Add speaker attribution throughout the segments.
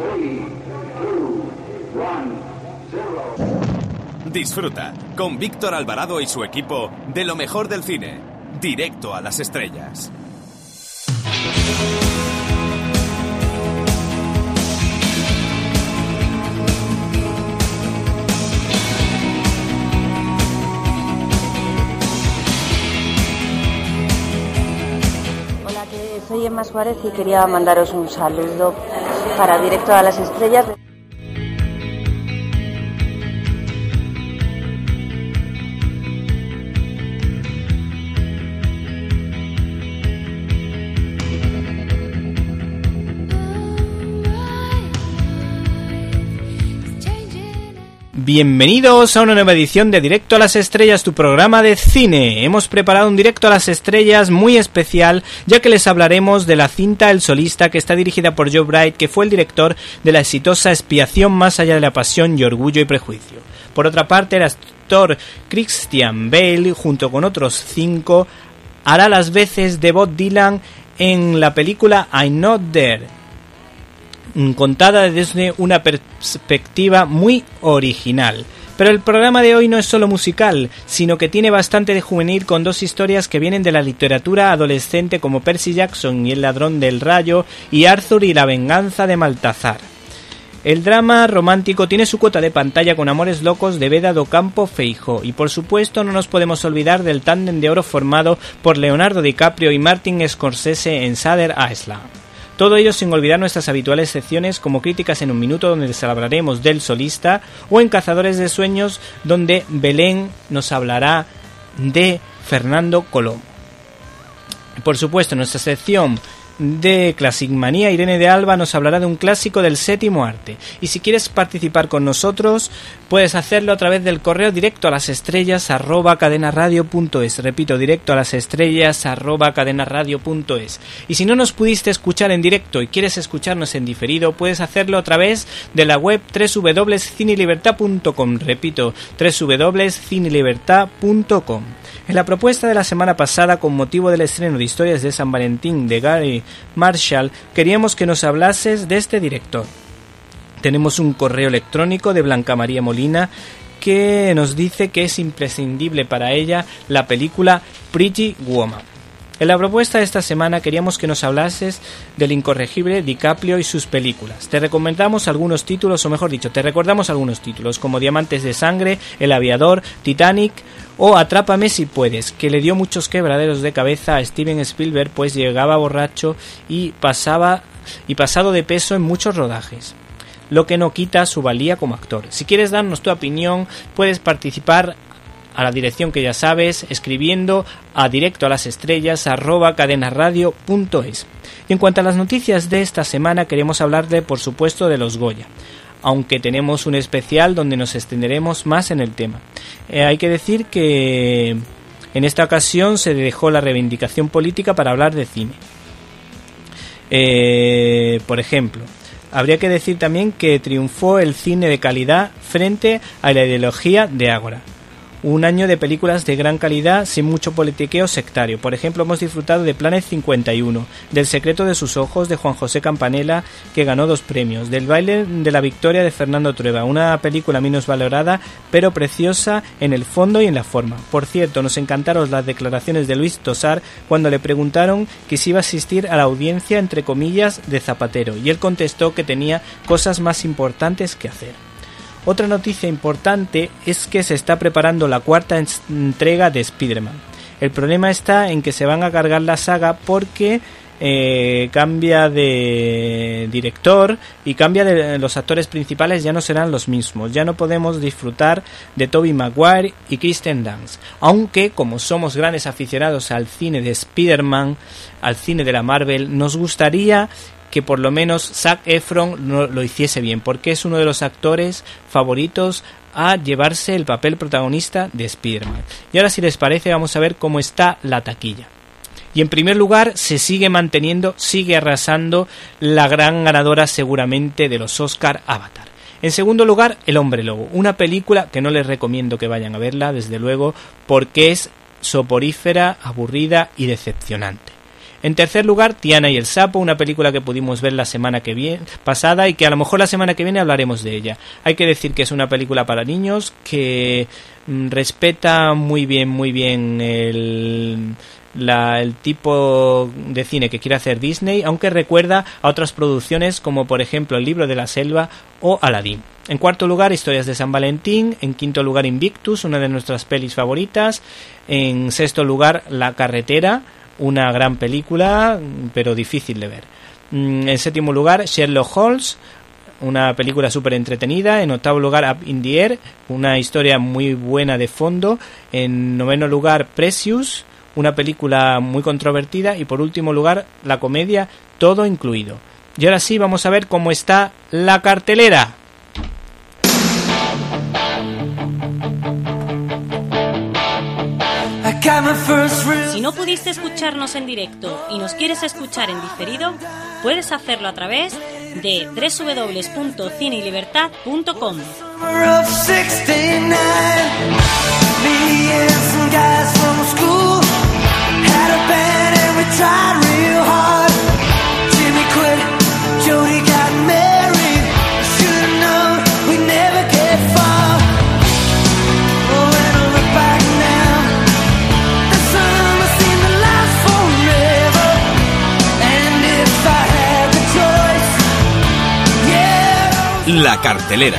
Speaker 1: Disfruta con Víctor Alvarado y su equipo de lo mejor del cine, directo a las estrellas.
Speaker 2: Hola, soy Emma Suárez y quería mandaros un saludo para Directo a las Estrellas.
Speaker 3: Bienvenidos a una nueva edición de Directo a las Estrellas, tu programa de cine. Hemos preparado un Directo a las Estrellas muy especial, ya que les hablaremos de la cinta El Solista, que está dirigida por Joe Wright, que fue el director de la exitosa Expiación más allá de la pasión y Orgullo y prejuicio. Por otra parte, el actor Christian Bale, junto con otros 5, hará las veces de Bob Dylan en la película I'm Not There, contada desde una perspectiva muy original. Pero el programa de hoy no es solo musical, sino que tiene bastante de juvenil, con 2 historias que vienen de la literatura adolescente, como Percy Jackson y el ladrón del rayo, y Arthur y la venganza de Maltazar. El drama romántico tiene su cuota de pantalla con Amores locos de Beda do Campo Feijó, y por supuesto no nos podemos olvidar del tándem de oro formado por Leonardo DiCaprio y Martin Scorsese en Shutter Island. Todo ello sin olvidar nuestras habituales secciones como Críticas en un Minuto, donde les hablaremos del Solista, o en Cazadores de Sueños, donde Belén nos hablará de Fernando Colombo. Por supuesto, en nuestra sección de Classic Manía, Irene de Alba nos hablará de un clásico del séptimo arte. Y si quieres participar con nosotros, puedes hacerlo a través del correo directo a las estrellas @cadenaradio.es. Repito, directo a las estrellas @cadenaradio.es. Y si no nos pudiste escuchar en directo y quieres escucharnos en diferido, puedes hacerlo a través de la web www.cinelibertad.com. Repito, www.cinelibertad.com. En la propuesta de la semana pasada, con motivo del estreno de Historias de San Valentín de Gary Marshall, queríamos que nos hablases de este director. Tenemos un correo electrónico de Blanca María Molina que nos dice que es imprescindible para ella la película Pretty Woman. En la propuesta de esta semana queríamos que nos hablases del incorregible DiCaprio y sus películas. Te recomendamos algunos títulos, o mejor dicho, te recordamos algunos títulos como Diamantes de Sangre, El Aviador, Titanic o Atrápame si puedes, que le dio muchos quebraderos de cabeza a Steven Spielberg, pues llegaba borracho y pasado de peso en muchos rodajes, lo que no quita su valía como actor. Si quieres darnos tu opinión, puedes participar a la dirección que ya sabes, escribiendo a directoalasestrellas@cadenaradio.es. Y en cuanto a las noticias de esta semana, queremos hablarle, por supuesto, de los Goya, aunque tenemos un especial donde nos extenderemos más en el tema. Hay que decir que en esta ocasión se dejó la reivindicación política para hablar de cine. Por ejemplo, habría que decir también que triunfó el cine de calidad frente a la ideología de Ágora. Un año de películas de gran calidad sin mucho politiqueo sectario. Por ejemplo, hemos disfrutado de Planet 51, del secreto de sus ojos de Juan José Campanella, que ganó 2 premios, del baile de la victoria de Fernando Trueba, una película menos valorada pero preciosa en el fondo y en la forma. Por cierto, nos encantaron las declaraciones de Luis Tosar cuando le preguntaron que si iba a asistir a la audiencia, entre comillas, de Zapatero, y él contestó que tenía cosas más importantes que hacer. Otra noticia importante es que se está preparando la 4ª entrega de Spider-Man. El problema está en que se van a cargar la saga porque cambia de director y cambia de los actores principales, ya no serán los mismos. Ya no podemos disfrutar de Tobey Maguire y Kirsten Dunst. Aunque, como somos grandes aficionados al cine de Spider-Man, al cine de la Marvel, nos gustaría que por lo menos Zac Efron lo hiciese bien, porque es uno de los actores favoritos a llevarse el papel protagonista de Spider-Man. Y ahora, si les parece, vamos a ver cómo está la taquilla. Y en primer lugar, se sigue manteniendo, sigue arrasando la gran ganadora seguramente de los Oscar, Avatar. En segundo lugar, El Hombre Lobo, una película que no les recomiendo que vayan a verla, desde luego, porque es soporífera, aburrida y decepcionante. En tercer lugar, Tiana y el sapo, una película que pudimos ver la semana que viene, pasada, y que a lo mejor la semana que viene hablaremos de ella. Hay que decir que es una película para niños que respeta muy bien el tipo de cine que quiere hacer Disney, aunque recuerda a otras producciones como por ejemplo El libro de la selva o Aladdin. En cuarto lugar, Historias de San Valentín. En quinto lugar, Invictus, una de nuestras pelis favoritas. En sexto lugar, La carretera, una gran película, pero difícil de ver. En séptimo lugar, Sherlock Holmes, una película súper entretenida. En octavo lugar, Up in the Air, una historia muy buena de fondo. En noveno lugar, Precious, una película muy controvertida. Y por último lugar, la comedia Todo incluido. Y ahora sí, vamos a ver cómo está la cartelera.
Speaker 4: Si no pudiste escucharnos en directo y nos quieres escuchar en diferido, puedes hacerlo a través de www.cineylibertad.com.
Speaker 1: La cartelera.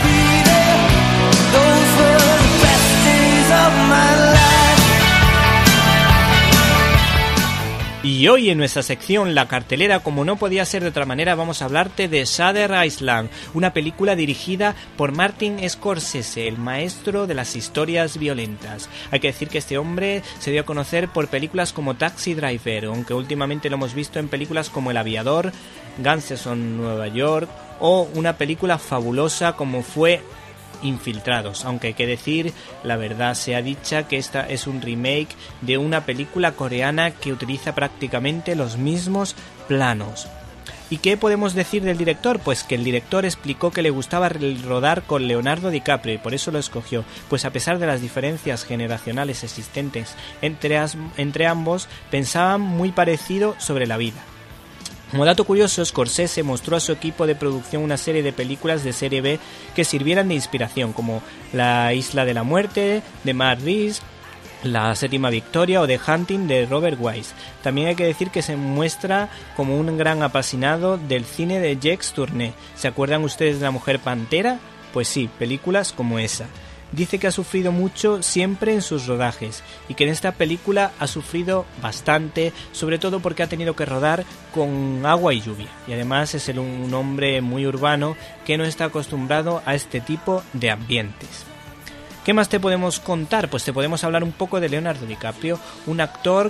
Speaker 3: Y hoy en nuestra sección La cartelera, como no podía ser de otra manera, vamos a hablarte de Shutter Island, una película dirigida por Martin Scorsese, el maestro de las historias violentas. Hay que decir que este hombre se dio a conocer por películas como Taxi Driver, aunque últimamente lo hemos visto en películas como El aviador, Gangsters of Nueva York o una película fabulosa como fue Infiltrados, aunque hay que decir, la verdad sea dicha, que esta es un remake de una película coreana que utiliza prácticamente los mismos planos. ¿Y qué podemos decir del director? Pues que el director explicó que le gustaba rodar con Leonardo DiCaprio y por eso lo escogió, pues a pesar de las diferencias generacionales existentes entre ambos, pensaban muy parecido sobre la vida. Como dato curioso, Scorsese mostró a su equipo de producción una serie de películas de serie B que sirvieran de inspiración, como La isla de la muerte, de Matt Reeves, La séptima victoria o The Hunting de Robert Wise. También hay que decir que se muestra como un gran apasionado del cine de Jacques Tourneur. ¿Se acuerdan ustedes de La mujer pantera? Pues sí, películas como esa. Dice que ha sufrido mucho siempre en sus rodajes y que en esta película ha sufrido bastante, sobre todo porque ha tenido que rodar con agua y lluvia. Y además es un hombre muy urbano que no está acostumbrado a este tipo de ambientes. ¿Qué más te podemos contar? Pues te podemos hablar un poco de Leonardo DiCaprio, un actor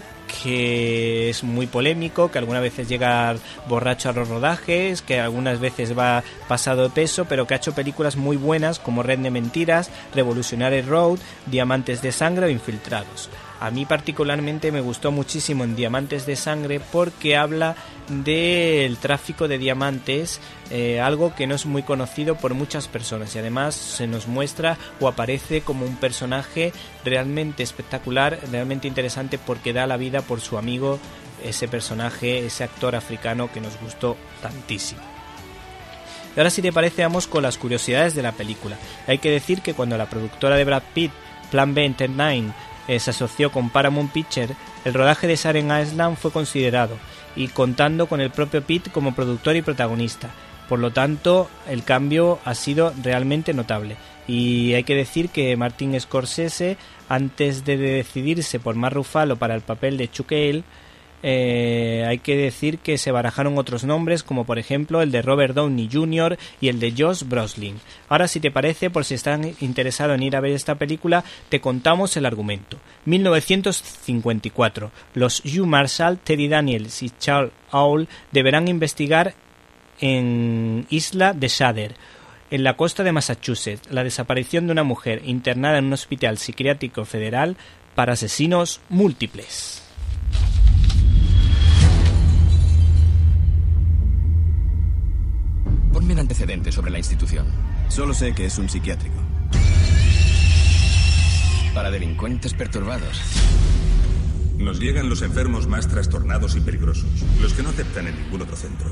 Speaker 3: que es muy polémico, que algunas veces llega borracho a los rodajes, que algunas veces va pasado de peso, pero que ha hecho películas muy buenas como Red de Mentiras, Revolutionary Road, Diamantes de Sangre o Infiltrados. A mí particularmente me gustó muchísimo en Diamantes de Sangre porque habla del tráfico de diamantes, algo que no es muy conocido por muchas personas, y además se nos muestra o aparece como un personaje realmente espectacular, realmente interesante, porque da la vida por su amigo, ese personaje, ese actor africano que nos gustó tantísimo. Y ahora, si te parece, vamos con las curiosidades de la película. Hay que decir que cuando la productora de Brad Pitt, Plan B Entertainment, se asoció con Paramount Pictures, el rodaje de Shutter Island fue considerado, y contando con el propio Pitt como productor y protagonista. Por lo tanto, el cambio ha sido realmente notable. Y hay que decir que Martin Scorsese, antes de decidirse por Mark Ruffalo para el papel de Chuck Hale, hay que decir que se barajaron otros nombres, como por ejemplo el de Robert Downey Jr. y el de Josh Brolin. Ahora, si te parece, por si están interesados en ir a ver esta película, te contamos el argumento. 1954. Los Hugh Marshall, Teddy Daniels y Charles Aul deberán investigar en Isla de Shutter, en la costa de Massachusetts, la desaparición de una mujer internada en un hospital psiquiátrico federal para asesinos múltiples.
Speaker 5: Ponme en antecedentes sobre la institución.
Speaker 6: Solo sé que es un psiquiátrico.
Speaker 5: Para delincuentes perturbados.
Speaker 7: Nos llegan los enfermos más trastornados y peligrosos, los que no aceptan en ningún otro centro.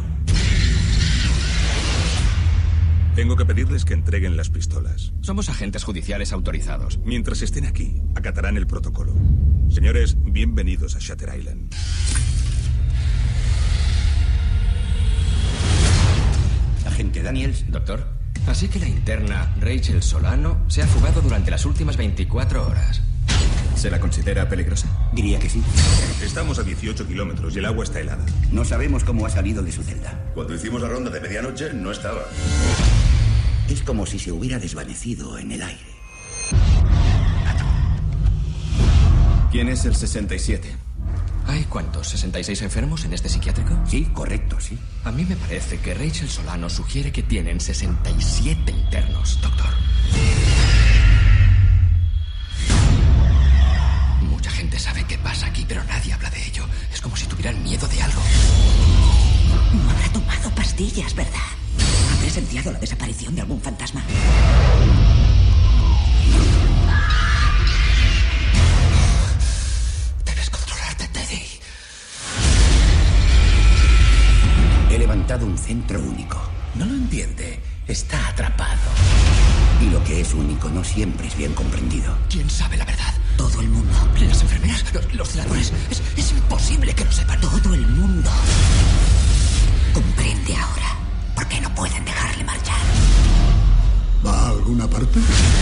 Speaker 7: Tengo que pedirles que entreguen las pistolas.
Speaker 5: Somos agentes judiciales autorizados.
Speaker 7: Mientras estén aquí, acatarán el protocolo. Señores, bienvenidos a Shutter Island.
Speaker 8: Agente Daniels.
Speaker 5: Doctor, así que la interna Rachel Solano se ha fugado durante las últimas 24 horas.
Speaker 6: ¿Se la considera peligrosa?
Speaker 8: Diría que sí.
Speaker 7: Estamos a 18 kilómetros y el agua está helada.
Speaker 8: No sabemos cómo ha salido de su celda.
Speaker 9: Cuando hicimos la ronda de medianoche, no estaba.
Speaker 8: Es como si se hubiera desvanecido en el aire.
Speaker 6: ¿Quién es el 67?
Speaker 5: ¿Hay cuántos? ¿66 enfermos en este psiquiátrico?
Speaker 8: Sí, correcto, sí.
Speaker 5: A mí me parece que Rachel Solano sugiere que tienen 67 internos, doctor. Mucha gente sabe qué pasa aquí, pero nadie habla de ello. Es como si tuvieran miedo de algo.
Speaker 10: No habrá tomado pastillas, ¿verdad? ¿Ha presenciado la desaparición de algún fantasma?
Speaker 5: Debes controlarte, Teddy.
Speaker 8: He levantado un centro único.
Speaker 9: No lo entiende. Está atrapado.
Speaker 8: Y lo que es único no siempre es bien comprendido.
Speaker 5: ¿Quién sabe la verdad?
Speaker 10: Todo el mundo.
Speaker 5: Las enfermeras, los celadores. Es imposible que lo sepan.
Speaker 10: Todo el mundo. Comprende ahora por qué no pueden dejarle marchar.
Speaker 11: ¿Va a alguna parte?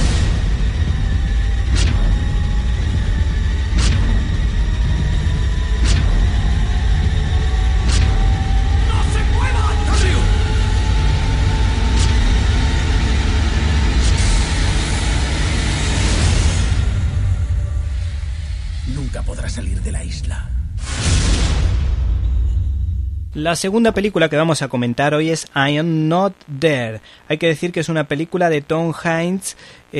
Speaker 9: Nunca podrá salir de la isla.
Speaker 3: La segunda película que vamos a comentar hoy es I Am Not There. Hay que decir que es una película de Tom Hanks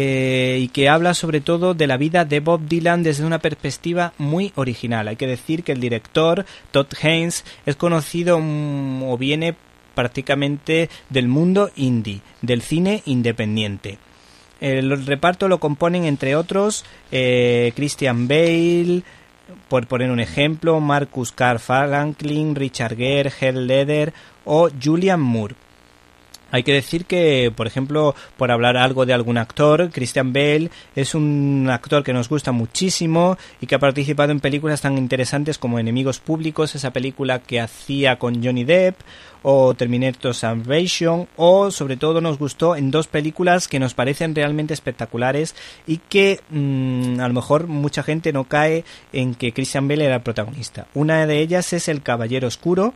Speaker 3: y que habla sobre todo de la vida de Bob Dylan desde una perspectiva muy original. Hay que decir que el director, Todd Haynes, es conocido o viene prácticamente del mundo indie, del cine independiente. El reparto lo componen, entre otros, Christian Bale, por poner un ejemplo, Marcus Carl Franklin, Richard Gere, Heath Ledger o Julianne Moore. Hay que decir que, por ejemplo, por hablar algo de algún actor, Christian Bale es un actor que nos gusta muchísimo y que ha participado en películas tan interesantes como Enemigos Públicos, esa película que hacía con Johnny Depp, o Terminator Salvation, o sobre todo nos gustó en dos películas que nos parecen realmente espectaculares y que a lo mejor mucha gente no cae en que Christian Bale era el protagonista. Una de ellas es El Caballero Oscuro,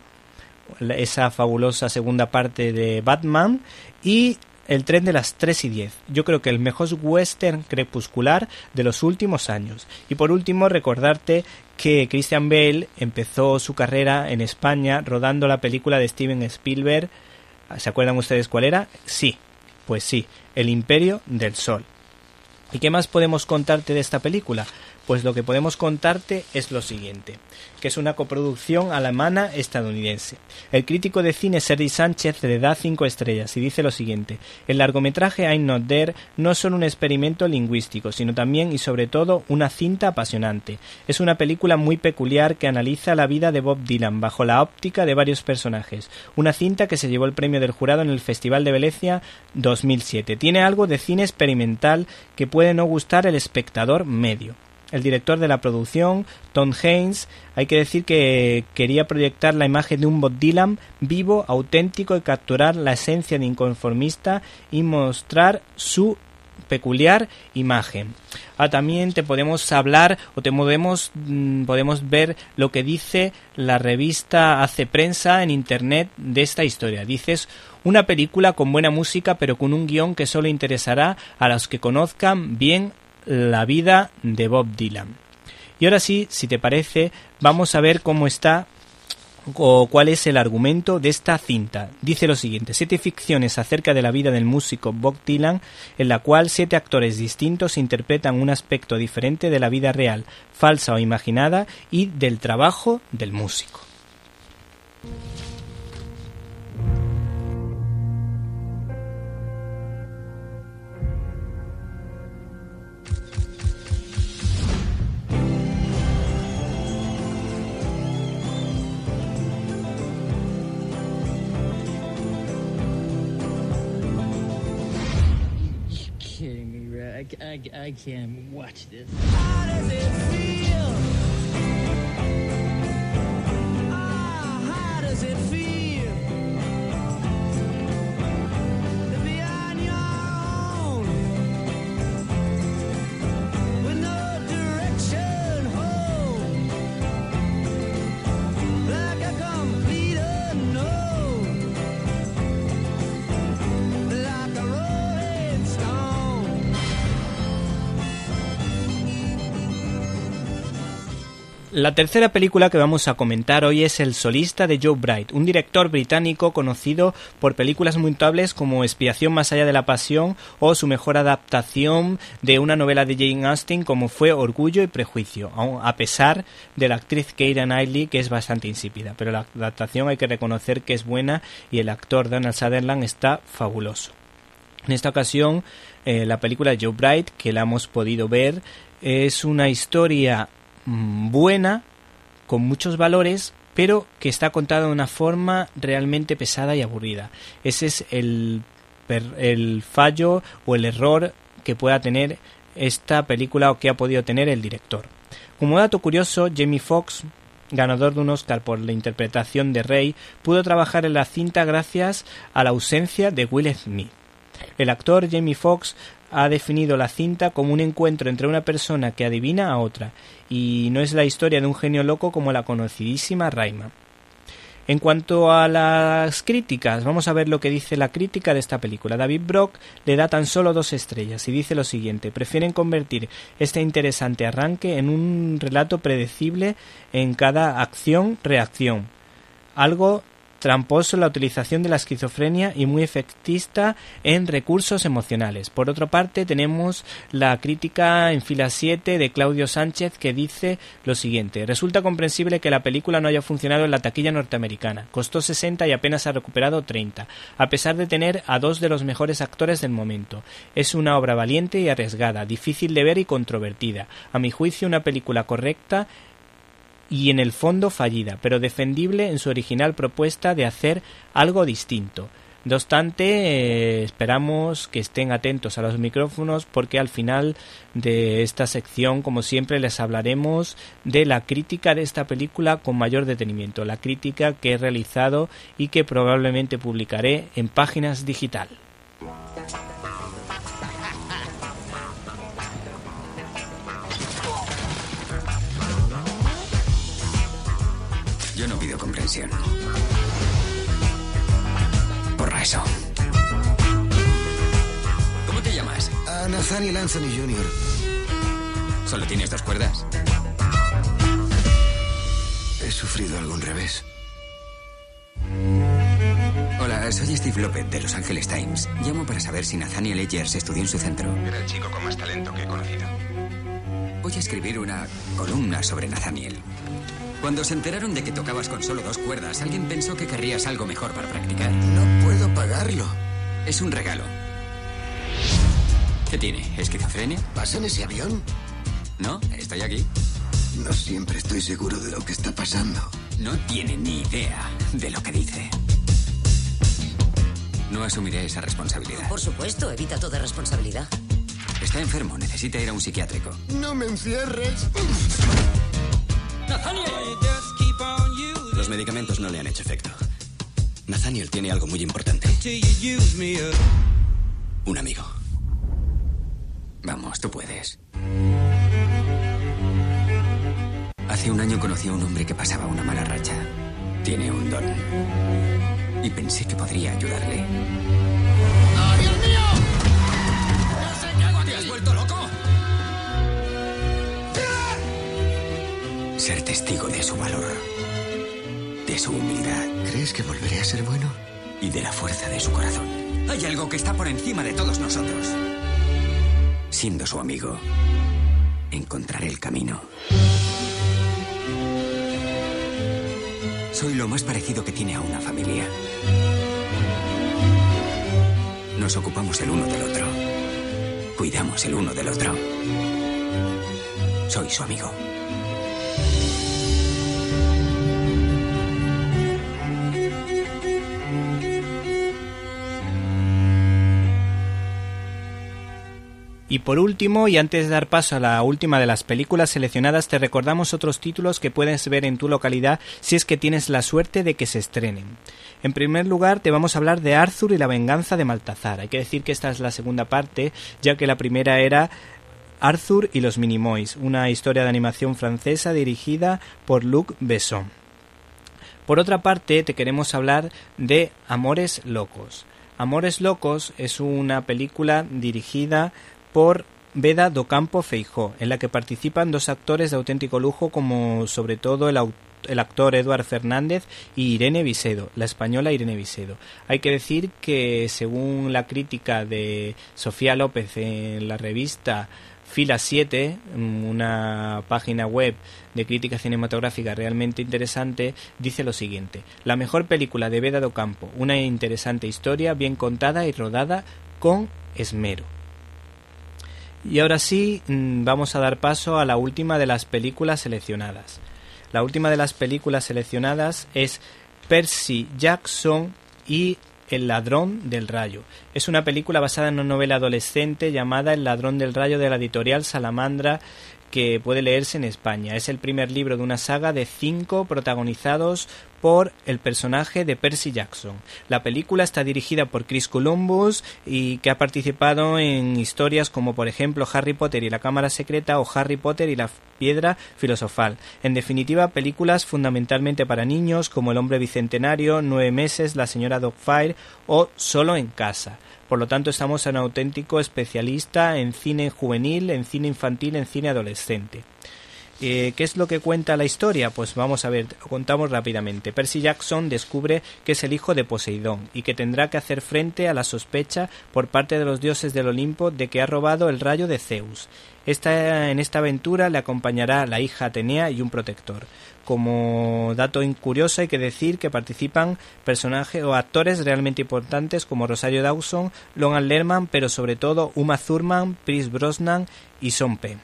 Speaker 3: esa fabulosa segunda parte de Batman, y El tren de las 3:10. Yo creo que el mejor western crepuscular de los últimos años. Y por último, recordarte que Christian Bale empezó su carrera en España rodando la película de Steven Spielberg. ¿Se acuerdan ustedes cuál era? Sí, pues sí, El Imperio del Sol. ¿Y qué más podemos contarte de esta película? Pues lo que podemos contarte es lo siguiente, que es una coproducción alemana-estadounidense. El crítico de cine Sergi Sánchez le da 5 estrellas y dice lo siguiente: el largometraje I'm Not There no es solo un experimento lingüístico, sino también y sobre todo una cinta apasionante. Es una película muy peculiar que analiza la vida de Bob Dylan bajo la óptica de varios personajes. Una cinta que se llevó el premio del jurado en el Festival de Venecia 2007. Tiene algo de cine experimental que puede no gustar al espectador medio. El director de la producción, Tom Haynes, hay que decir que quería proyectar la imagen de un Bob Dylan vivo, auténtico, y capturar la esencia de inconformista y mostrar su peculiar imagen. También te podemos hablar o podemos ver lo que dice la revista Hace Prensa en internet de esta historia. Dices: una película con buena música pero con un guión que solo interesará a los que conozcan bien la vida de Bob Dylan. Y ahora sí, si te parece, vamos a ver cómo está o cuál es el argumento de esta cinta. Dice lo siguiente: 7 ficciones acerca de la vida del músico Bob Dylan, en la cual 7 actores distintos interpretan un aspecto diferente de la vida real, falsa o imaginada, y del trabajo del músico.
Speaker 12: I can't watch this.
Speaker 13: How does it feel? How does it feel? To be on your own with no direction home, like a complete unknown, like a rolling stone.
Speaker 3: La tercera película que vamos a comentar hoy es El solista de Joe Bright, un director británico conocido por películas muy notables como Expiación más allá de la pasión o su mejor adaptación de una novela de Jane Austen como fue Orgullo y prejuicio, a pesar de la actriz Keira Knightley, que es bastante insípida, pero la adaptación hay que reconocer que es buena y el actor Donald Sutherland está fabuloso. En esta ocasión la película de Joe Bright, que la hemos podido ver, es una historia buena, con muchos valores, pero que está contada de una forma realmente pesada y aburrida. Ese es el fallo o el error que pueda tener esta película o que ha podido tener el director. Como dato curioso, Jamie Foxx, ganador de un Oscar por la interpretación de Rey, pudo trabajar en la cinta gracias a la ausencia de Will Smith. El actor Jamie Foxx ha definido la cinta como un encuentro entre una persona que adivina a otra, y no es la historia de un genio loco como la conocidísima Rayman. En cuanto a las críticas, vamos a ver lo que dice la crítica de esta película. David Brock le da tan solo 2 estrellas y dice lo siguiente: prefieren convertir este interesante arranque en un relato predecible en cada acción-reacción, algo tramposo en la utilización de la esquizofrenia y muy efectista en recursos emocionales. Por otra parte, tenemos la crítica en fila 7 de Claudio Sánchez, que dice lo siguiente: resulta comprensible que la película no haya funcionado en la taquilla norteamericana. Costó 60 y apenas ha recuperado 30, a pesar de tener a 2 de los mejores actores del momento. Es una obra valiente y arriesgada, difícil de ver y controvertida. A mi juicio, una película correcta y en el fondo fallida, pero defendible en su original propuesta de hacer algo distinto. No obstante, esperamos que estén atentos a los micrófonos, porque al final de esta sección, como siempre, les hablaremos de la crítica de esta película con mayor detenimiento, la crítica que he realizado y que probablemente publicaré en Páginas Digital.
Speaker 5: Yo no pido comprensión. Borra eso. ¿Cómo te llamas?
Speaker 14: Nathaniel Anthony Jr.
Speaker 5: ¿Solo tienes 2 cuerdas?
Speaker 14: He sufrido algún revés.
Speaker 5: Hola, soy Steve López de Los Angeles Times. Llamo para saber si Nathaniel Edgers estudió en su centro.
Speaker 6: Era el chico con más talento que he conocido.
Speaker 5: Voy a escribir una columna sobre Nathaniel. Cuando se enteraron de que tocabas con solo 2 cuerdas, alguien pensó que querrías algo mejor para practicar.
Speaker 14: No puedo pagarlo.
Speaker 5: Es un regalo. ¿Qué tiene? ¿Esquizofrenia?
Speaker 14: ¿Vas en ese avión?
Speaker 5: No, estoy aquí.
Speaker 14: No siempre estoy seguro de lo que está pasando.
Speaker 5: No tiene ni idea de lo que dice. No asumiré esa responsabilidad.
Speaker 10: Por supuesto, evita toda responsabilidad.
Speaker 5: Está enfermo, necesita ir a un psiquiátrico.
Speaker 14: ¡No me encierres!
Speaker 5: ¡Nathaniel!
Speaker 15: Los medicamentos no le han hecho efecto. Nathaniel tiene algo muy importante. Un amigo.
Speaker 5: Vamos, tú puedes. Hace un año conocí a un hombre que pasaba una mala racha. Tiene un don. Y pensé que podría ayudarle.
Speaker 14: ¡Oh, Dios mío!
Speaker 5: ¿Te has vuelto loco? Ser testigo de su valor, de su humildad.
Speaker 14: ¿Crees que volveré a ser bueno?
Speaker 5: Y de la fuerza de su corazón. Hay algo que está por encima de todos nosotros. Siendo su amigo, encontraré el camino. Soy lo más parecido que tiene a una familia. Nos ocupamos el uno del otro. Cuidamos el uno del otro. Soy su amigo.
Speaker 3: Y por último, y antes de dar paso a la última de las películas seleccionadas, te recordamos otros títulos que puedes ver en tu localidad si es que tienes la suerte de que se estrenen. En primer lugar, te vamos a hablar de Arthur y la venganza de Maltazar. Hay que decir que esta es la segunda parte, ya que la primera era Arthur y los Minimoys, una historia de animación francesa dirigida por Luc Besson. Por otra parte, te queremos hablar de Amores Locos. Amores Locos es una película dirigida por Beda do Campo Feijó, en la que participan dos actores de auténtico lujo, como sobre todo el actor Eduard Fernández y Irene Visedo, la española Irene Visedo. Hay que decir que, según la crítica de Sofía López en la revista Fila 7, una página web de crítica cinematográfica realmente interesante, dice lo siguiente: la mejor película de Beda do Campo, una interesante historia bien contada y rodada con esmero. Y ahora sí, vamos a dar paso a la última de las películas seleccionadas. La última de las películas seleccionadas es Percy Jackson y El ladrón del rayo. Es una película basada en una novela adolescente llamada El ladrón del rayo, de la editorial Salamandra, que puede leerse en España. Es el primer libro de una saga de 5 protagonizados por el personaje de Percy Jackson. La película está dirigida por Chris Columbus y que ha participado en historias como, por ejemplo, Harry Potter y la Cámara Secreta o Harry Potter y la Piedra Filosofal. En definitiva, películas fundamentalmente para niños como El hombre bicentenario, 9 meses, La señora Doubtfire o Solo en casa. Por lo tanto, estamos en un auténtico especialista en cine juvenil, en cine infantil, en cine adolescente. ¿Qué es lo que cuenta la historia? Pues vamos a ver, contamos rápidamente. Percy Jackson descubre que es el hijo de Poseidón y que tendrá que hacer frente a la sospecha por parte de los dioses del Olimpo de que ha robado el rayo de Zeus. En esta aventura le acompañará la hija Atenea y un protector. Como dato curioso hay que decir que participan personajes o actores realmente importantes como Rosario Dawson, Logan Lerman, pero sobre todo Uma Thurman, Pierce Brosnan y Sean Penn.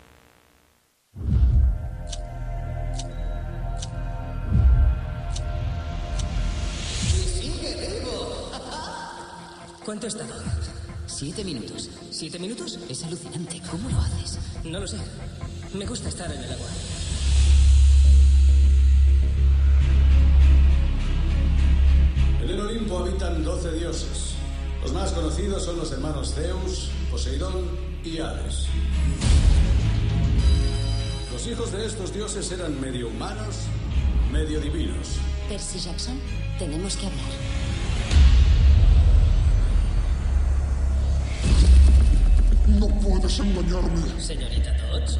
Speaker 16: ¿Cuánto he estado?
Speaker 10: 7 minutos.
Speaker 16: ¿7 minutos?
Speaker 10: Es alucinante. ¿Cómo lo haces?
Speaker 16: No lo sé. Me gusta estar en el agua.
Speaker 17: En el Olimpo habitan 12 dioses. Los más conocidos son los hermanos Zeus, Poseidón y Hades. Los hijos de estos dioses eran medio humanos, medio divinos.
Speaker 10: Percy Jackson, tenemos que hablar.
Speaker 11: No puedes engañarme.
Speaker 16: Señorita Dodge.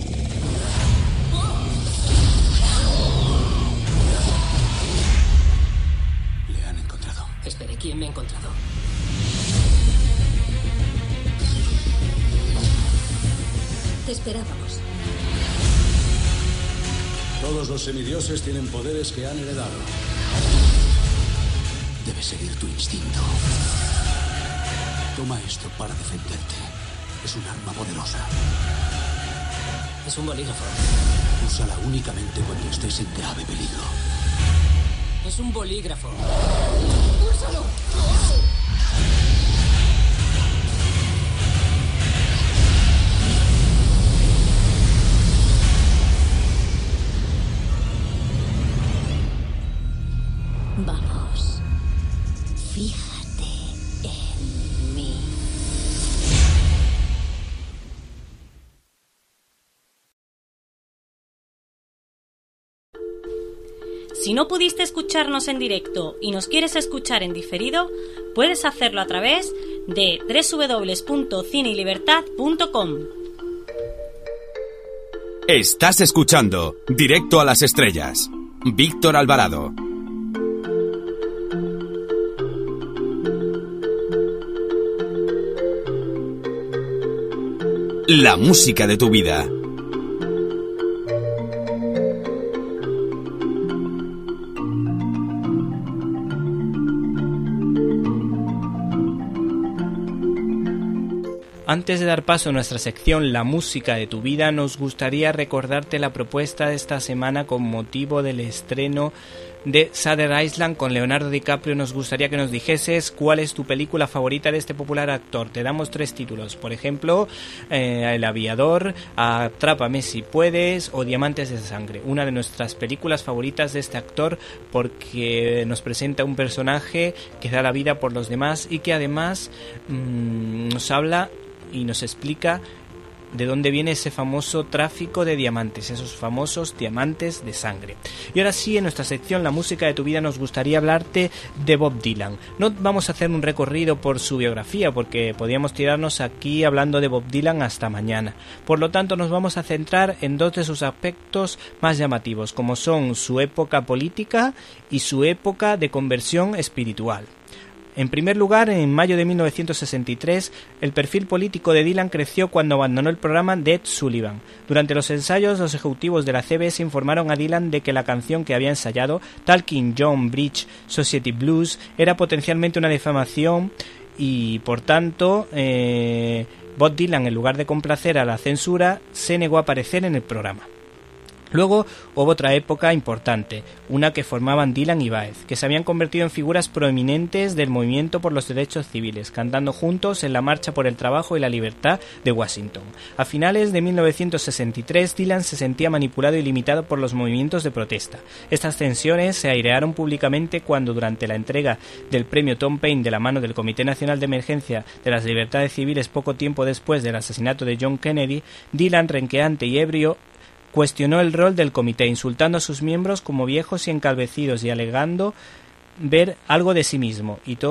Speaker 17: Le han encontrado.
Speaker 16: Espere, ¿quién me ha encontrado?
Speaker 10: Te esperábamos.
Speaker 17: Todos los semidioses tienen poderes que han heredado. Debes seguir tu instinto. Toma esto para defenderte. Es un arma poderosa.
Speaker 16: Es un bolígrafo.
Speaker 17: Úsala únicamente cuando estés en grave peligro.
Speaker 16: Es un bolígrafo.
Speaker 10: ¡Úsalo! Vamos. Fíjate en mí.
Speaker 4: Si no pudiste escucharnos en directo y nos quieres escuchar en diferido, puedes hacerlo a través de www.cineylibertad.com.
Speaker 1: Estás escuchando Directo a las Estrellas. Víctor Alvarado. La música de tu vida.
Speaker 3: Antes de dar paso a nuestra sección La música de tu vida, nos gustaría recordarte la propuesta de esta semana con motivo del estreno de Shutter Island con Leonardo DiCaprio. Nos gustaría que nos dijeses cuál es tu película favorita de este popular actor. Te damos 3 títulos, por ejemplo, El aviador, Atrápame si puedes o Diamantes de sangre. Una de nuestras películas favoritas de este actor porque nos presenta un personaje que da la vida por los demás y que además nos habla y nos explica de dónde viene ese famoso tráfico de diamantes, esos famosos diamantes de sangre. Y ahora sí, en nuestra sección La música de tu vida nos gustaría hablarte de Bob Dylan. No vamos a hacer un recorrido por su biografía porque podríamos tirarnos aquí hablando de Bob Dylan hasta mañana. Por lo tanto, nos vamos a centrar en 2 de sus aspectos más llamativos, como son su época política y su época de conversión espiritual. En primer lugar, en mayo de 1963, el perfil político de Dylan creció cuando abandonó el programa de Ed Sullivan. Durante los ensayos, los ejecutivos de la CBS informaron a Dylan de que la canción que había ensayado, Talking John Bridge Society Blues, era potencialmente una difamación y, por tanto, Bob Dylan, en lugar de complacer a la censura, se negó a aparecer en el programa. Luego hubo otra época importante, una que formaban Dylan y Baez, que se habían convertido en figuras prominentes del movimiento por los derechos civiles, cantando juntos en la Marcha por el Trabajo y la Libertad de Washington. A finales de 1963, Dylan se sentía manipulado y limitado por los movimientos de protesta. Estas tensiones se airearon públicamente cuando, durante la entrega del premio Tom Paine de la mano del Comité Nacional de Emergencia de las Libertades Civiles poco tiempo después del asesinato de John Kennedy, Dylan, renqueante y ebrio, cuestionó el rol del comité, insultando a sus miembros como viejos y encalvecidos y alegando ver algo de sí mismo y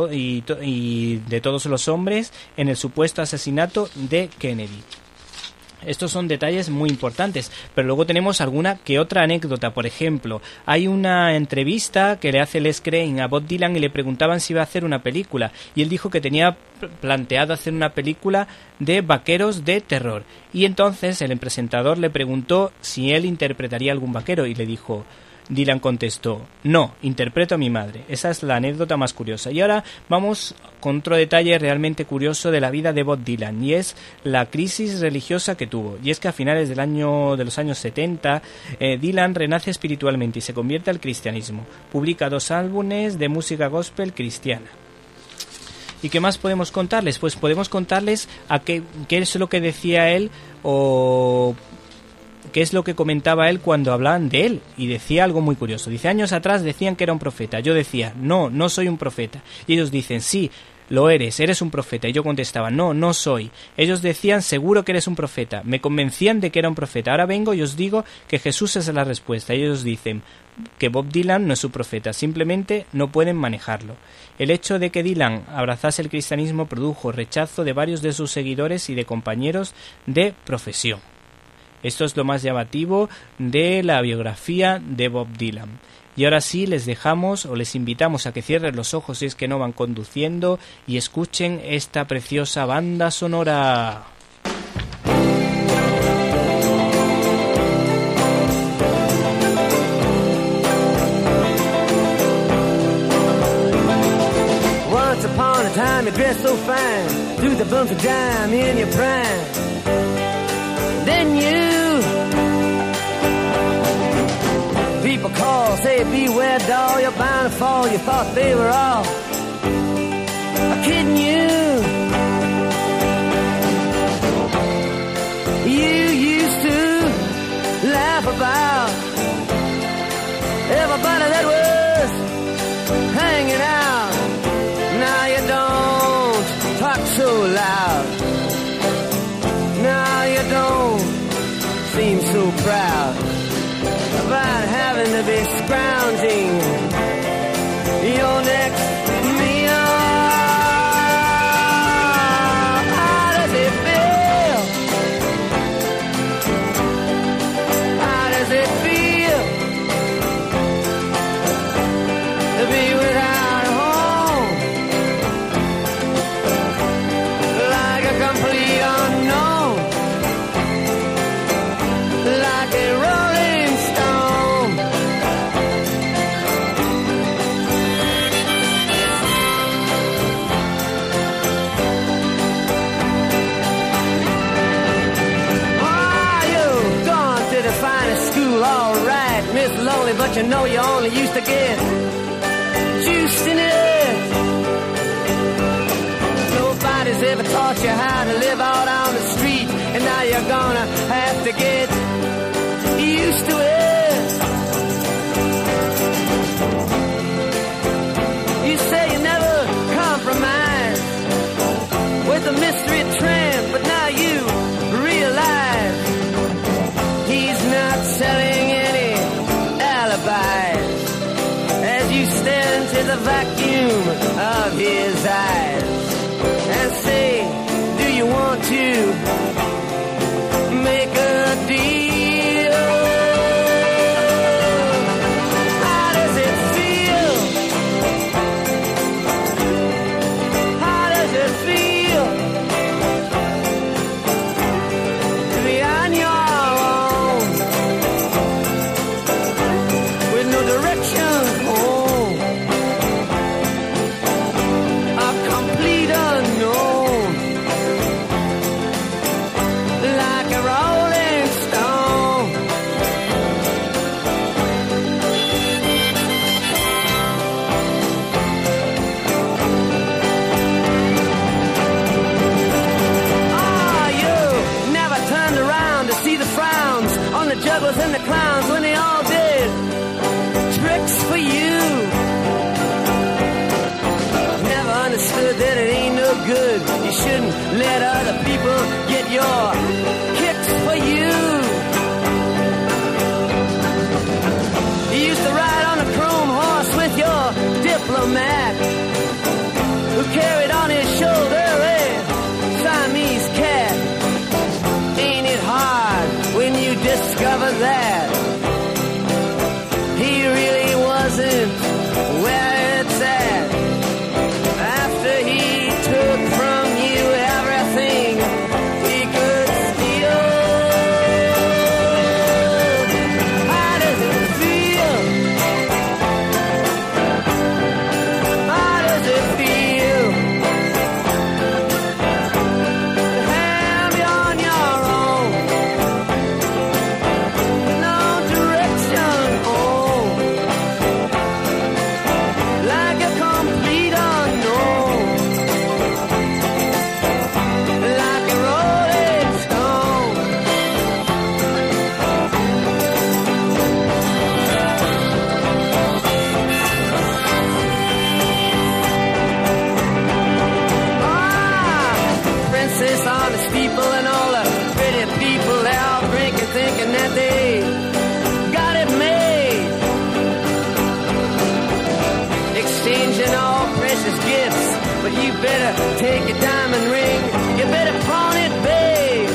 Speaker 3: de todos los hombres en el supuesto asesinato de Kennedy. Estos son detalles muy importantes, pero luego tenemos alguna que otra anécdota. Por ejemplo, hay una entrevista que le hace Les Crane a Bob Dylan y le preguntaban si iba a hacer una película, y él dijo que tenía planteado hacer una película de vaqueros de terror, y entonces el presentador le preguntó si él interpretaría algún vaquero y le dijo... Dylan contestó, no, interpreto a mi madre. Esa es la anécdota más curiosa. Y ahora vamos con otro detalle realmente curioso de la vida de Bob Dylan, y es la crisis religiosa que tuvo. Y es que a finales de los años 70, Dylan renace espiritualmente y se convierte al cristianismo. Publica 2 álbumes de música gospel cristiana. ¿Y qué más podemos contarles? Pues podemos contarles a qué es lo que decía él o... ¿Qué es lo que comentaba él cuando hablaban de él? Y decía algo muy curioso. Dice, años atrás decían que era un profeta. Yo decía, no, no soy un profeta. Y ellos dicen, sí, lo eres un profeta. Y yo contestaba, no, no soy. Ellos decían, seguro que eres un profeta. Me convencían de que era un profeta. Ahora vengo y os digo que Jesús es la respuesta. Y ellos dicen que Bob Dylan no es su profeta. Simplemente no pueden manejarlo. El hecho de que Dylan abrazase el cristianismo produjo rechazo de varios de sus seguidores y de compañeros de profesión. Esto es lo más llamativo de la biografía de Bob Dylan. Y ahora sí, les dejamos o les invitamos a que cierren los ojos si es que no van conduciendo y escuchen esta preciosa banda sonora.
Speaker 13: Once upon a time you dressed so fine, threw the bumps of dime in your prime. Then people call, say beware doll, you're bound to fall. You thought they were all kidding you. You used to laugh about everybody that was hanging out. Now you don't talk so loud. Now you don't seem so proud about having to be scrounging your next you know you only used to get juiced in it. Nobody's ever taught you how to live out on the street, and now you're gonna have to get used to it. You say you never compromise with a mystery tramp, but now you realize he's not selling any alibis as you stare into the vacuum of his eyes and say, do you want to make a deal? How does it feel? How does it feel to be on your own with no direction home? A complete unknown, like a rolling stone. Ah, you never turned around to see the frowns on the jugglers and the clowns when they all did tricks for you. Never understood that it ain't no good. You shouldn't let other people get your kicks for you. You used to ride on a chrome horse with your diplomat, who carried on his shoulder a Siamese cat. Ain't it hard when you discover that he really wasn't where it's at? After he took from you everything he could steal. How does it feel? How does it feel to have you on your own? No direction home, like a complete unknown, like a rolling stone. Ah, princess on the steeple and all the pretty people, they all drinking, thinking that they got it made, exchanging all precious gifts. But you better take your diamond ring, you better pawn it, babe.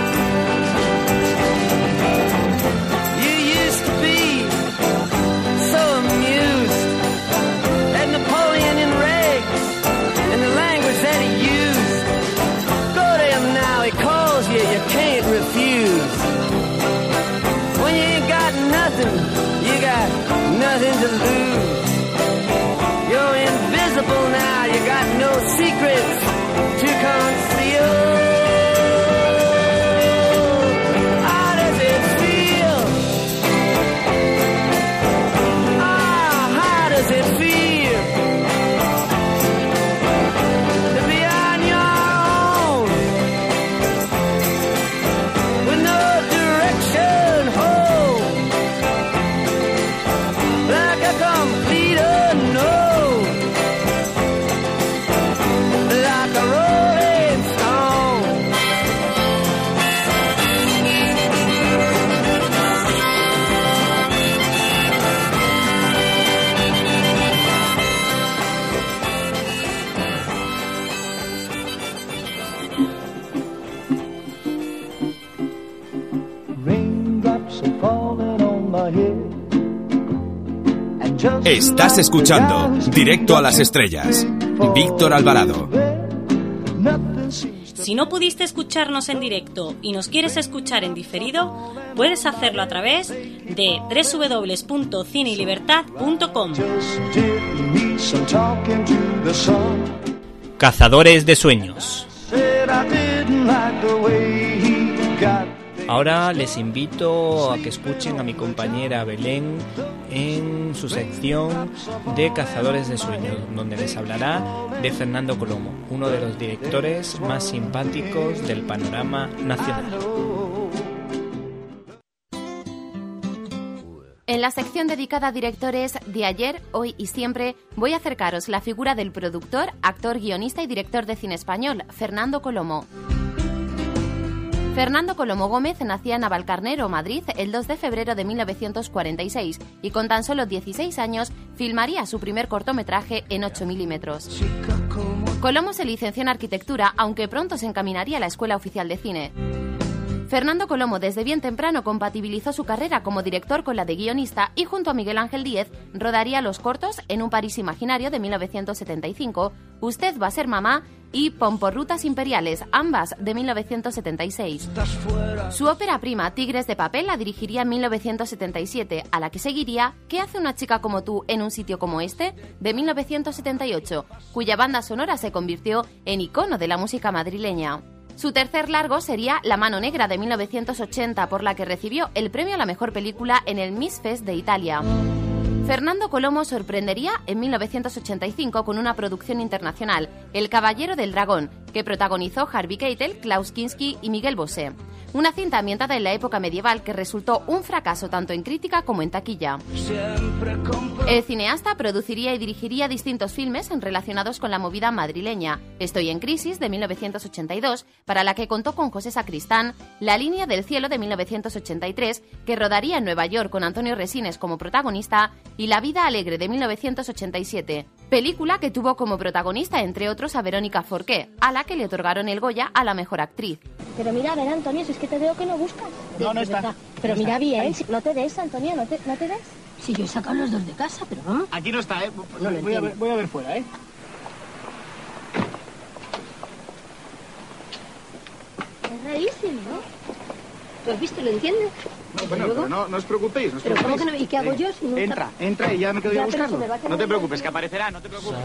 Speaker 13: You used to be so amused at Napoleon in rags and the language that he used. Go to him now, he calls you, you can't refuse. When you ain't got nothing, you got nothing to lose. You're invisible now, you got no secrets to conceal. How does it feel? Ah, how does it feel to be on your own with no direction home, like a complete unknown, like a rolling stone.
Speaker 18: Raindrops are falling on my head. And just
Speaker 1: Estás escuchando Directo a las Estrellas. Víctor Alvarado.
Speaker 4: Si no pudiste escucharnos en directo y nos quieres escuchar en diferido, puedes hacerlo a través de www.cineylibertad.com.
Speaker 3: Cazadores de sueños. Ahora les invito a que escuchen a mi compañera Belén en su sección de Cazadores de Sueños, donde les hablará de Fernando Colomo, uno de los directores más simpáticos del panorama nacional.
Speaker 19: En la sección dedicada a directores de ayer, hoy y siempre, voy a acercaros la figura del productor, actor, guionista y director de cine español, Fernando Colomo. Fernando Colomo Gómez nacía en Navalcarnero, Madrid, el 2 de febrero de 1946 y con tan solo 16 años filmaría su primer cortometraje en 8 milímetros. Colomo se licenció en arquitectura, aunque pronto se encaminaría a la Escuela Oficial de Cine. Fernando Colomo desde bien temprano compatibilizó su carrera como director con la de guionista y junto a Miguel Ángel Díez rodaría los cortos En un París imaginario de 1975, Usted va a ser mamá y Pomporrutas imperiales, ambas de 1976. Su ópera prima Tigres de papel la dirigiría en 1977, a la que seguiría ¿Qué hace una chica como tú en un sitio como este?, de 1978, cuya banda sonora se convirtió en icono de la música madrileña. Su tercer largo sería La mano negra de 1980, por la que recibió el premio a la mejor película en el Miss Fest de Italia. Fernando Colomo sorprendería en 1985 con una producción internacional, El caballero del dragón, que protagonizó Harvey Keitel, Klaus Kinski y Miguel Bosé. Una cinta ambientada en la época medieval que resultó un fracaso tanto en crítica como en taquilla. El cineasta produciría y dirigiría distintos filmes relacionados con la movida madrileña. Estoy en crisis, de 1982, para la que contó con José Sacristán, La línea del cielo, de 1983, que rodaría en Nueva York con Antonio Resines como protagonista, y La vida alegre, de 1987, película que tuvo como protagonista, entre otros, a Verónica Forqué, a la que le otorgaron el Goya a la mejor actriz.
Speaker 20: Pero mira, a ver, Antonio, si es que te veo que no buscas.
Speaker 21: No está.
Speaker 20: Verdad. Pero mira bien,
Speaker 21: si
Speaker 20: no te des, Antonio, no te des.
Speaker 21: Si yo he sacado los dos de casa, pero vamos. Aquí no está, ¿eh? Voy a ver fuera, ¿eh?
Speaker 20: Es rarísimo, ¿no? ¿Tú has visto? ¿Lo entiendes?
Speaker 21: No, bueno, pero no os preocupéis.
Speaker 20: ¿Pero cómo que no? ¿Y qué hago yo si no
Speaker 21: Entra y ya me quedo yo a buscarlo. No te preocupes, que aparecerá, no te preocupes.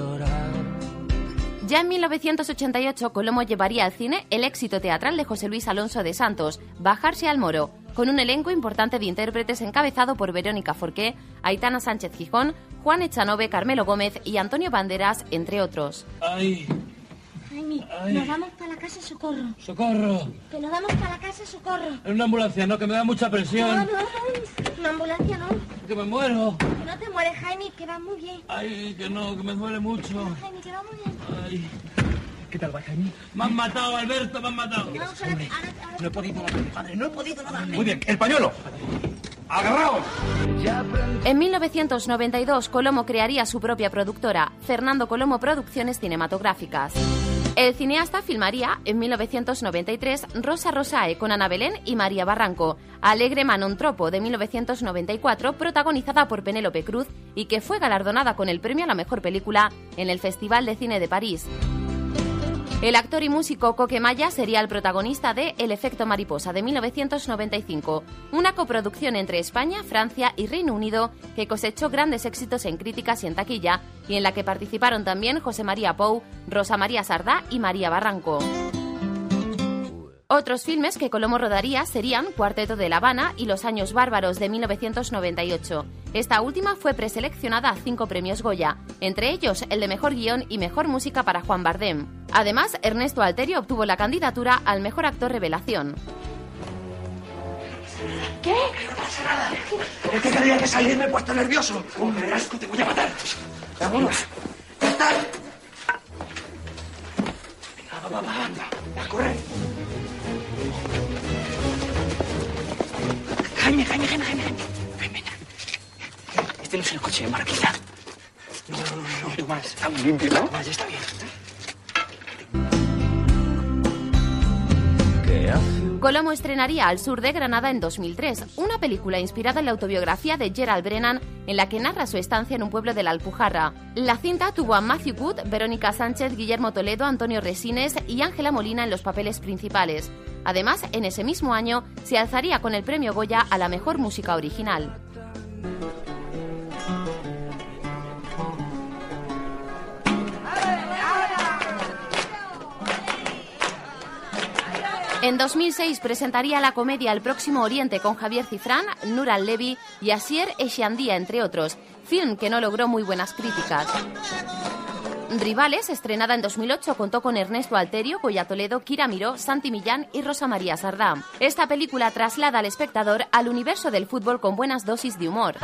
Speaker 19: Ya en 1988, Colomo llevaría al cine el éxito teatral de José Luis Alonso de Santos, Bajarse al Moro, con un elenco importante de intérpretes encabezado por Verónica Forqué, Aitana Sánchez Gijón, Juan Echanove, Carmelo Gómez y Antonio Banderas, entre otros.
Speaker 21: ¡Ay!
Speaker 20: Jaime, nos vamos para la casa, socorro.
Speaker 21: ¡Socorro!
Speaker 20: Que nos vamos para la casa, socorro.
Speaker 21: En una ambulancia, no, que me da mucha presión.
Speaker 20: No, una ambulancia no.
Speaker 21: Que me muero.
Speaker 20: Que no te mueres, Jaime, que va muy bien.
Speaker 21: Ay, que no, que me duele mucho.
Speaker 20: No, Jaime, que va muy bien.
Speaker 21: Ay. ¿Qué tal va, Jaime? Me han matado, Alberto, me han matado. No he podido nada, padre, no he podido nada. Muy bien, el pañuelo. ¡Agarraos!
Speaker 19: En 1992, Colomo crearía su propia productora, Fernando Colomo Producciones Cinematográficas. El cineasta filmaría en 1993 Rosa Rosae con Ana Belén y María Barranco, Alegre Manontropo de 1994, protagonizada por Penélope Cruz y que fue galardonada con el premio a la mejor película en el Festival de Cine de París. El actor y músico Coque Maya sería el protagonista de El efecto mariposa de 1995, una coproducción entre España, Francia y Reino Unido que cosechó grandes éxitos en críticas y en taquilla y en la que participaron también José María Pou, Rosa María Sardá y María Barranco. Otros filmes que Colomo rodaría serían Cuarteto de La Habana y Los años bárbaros de 1998. Esta última fue preseleccionada a 5 premios Goya, entre ellos el de Mejor Guión y Mejor Música para Juan Bardem. Además, Ernesto Alterio obtuvo la candidatura al Mejor Actor Revelación.
Speaker 20: ¿Qué?
Speaker 21: No pasa nada. Es que tenía que salir, me he puesto nervioso. Hombre, asco, te voy a matar. Vámonos. Ya está. Venga, va, anda. A correr. Jaime. Ven. Este no es el coche de Marquita. No. Más. Está muy limpio, ¿no? Más, ya está bien.
Speaker 19: Colomo estrenaría Al sur de Granada en 2003, una película inspirada en la autobiografía de Gerald Brennan en la que narra su estancia en un pueblo de la Alpujarra. La cinta tuvo a Matthew Wood, Verónica Sánchez, Guillermo Toledo, Antonio Resines y Ángela Molina en los papeles principales. Además, en ese mismo año se alzaría con el premio Goya a la mejor música original. En 2006 presentaría la comedia El Próximo Oriente con Javier Cifrán, Nur al-Levi y Asier Eshiandía, entre otros, film que no logró muy buenas críticas. Rivales, estrenada en 2008, contó con Ernesto Alterio, Goya Toledo, Kira Miró, Santi Millán y Rosa María Sardá. Esta película traslada al espectador al universo del fútbol con buenas dosis de humor.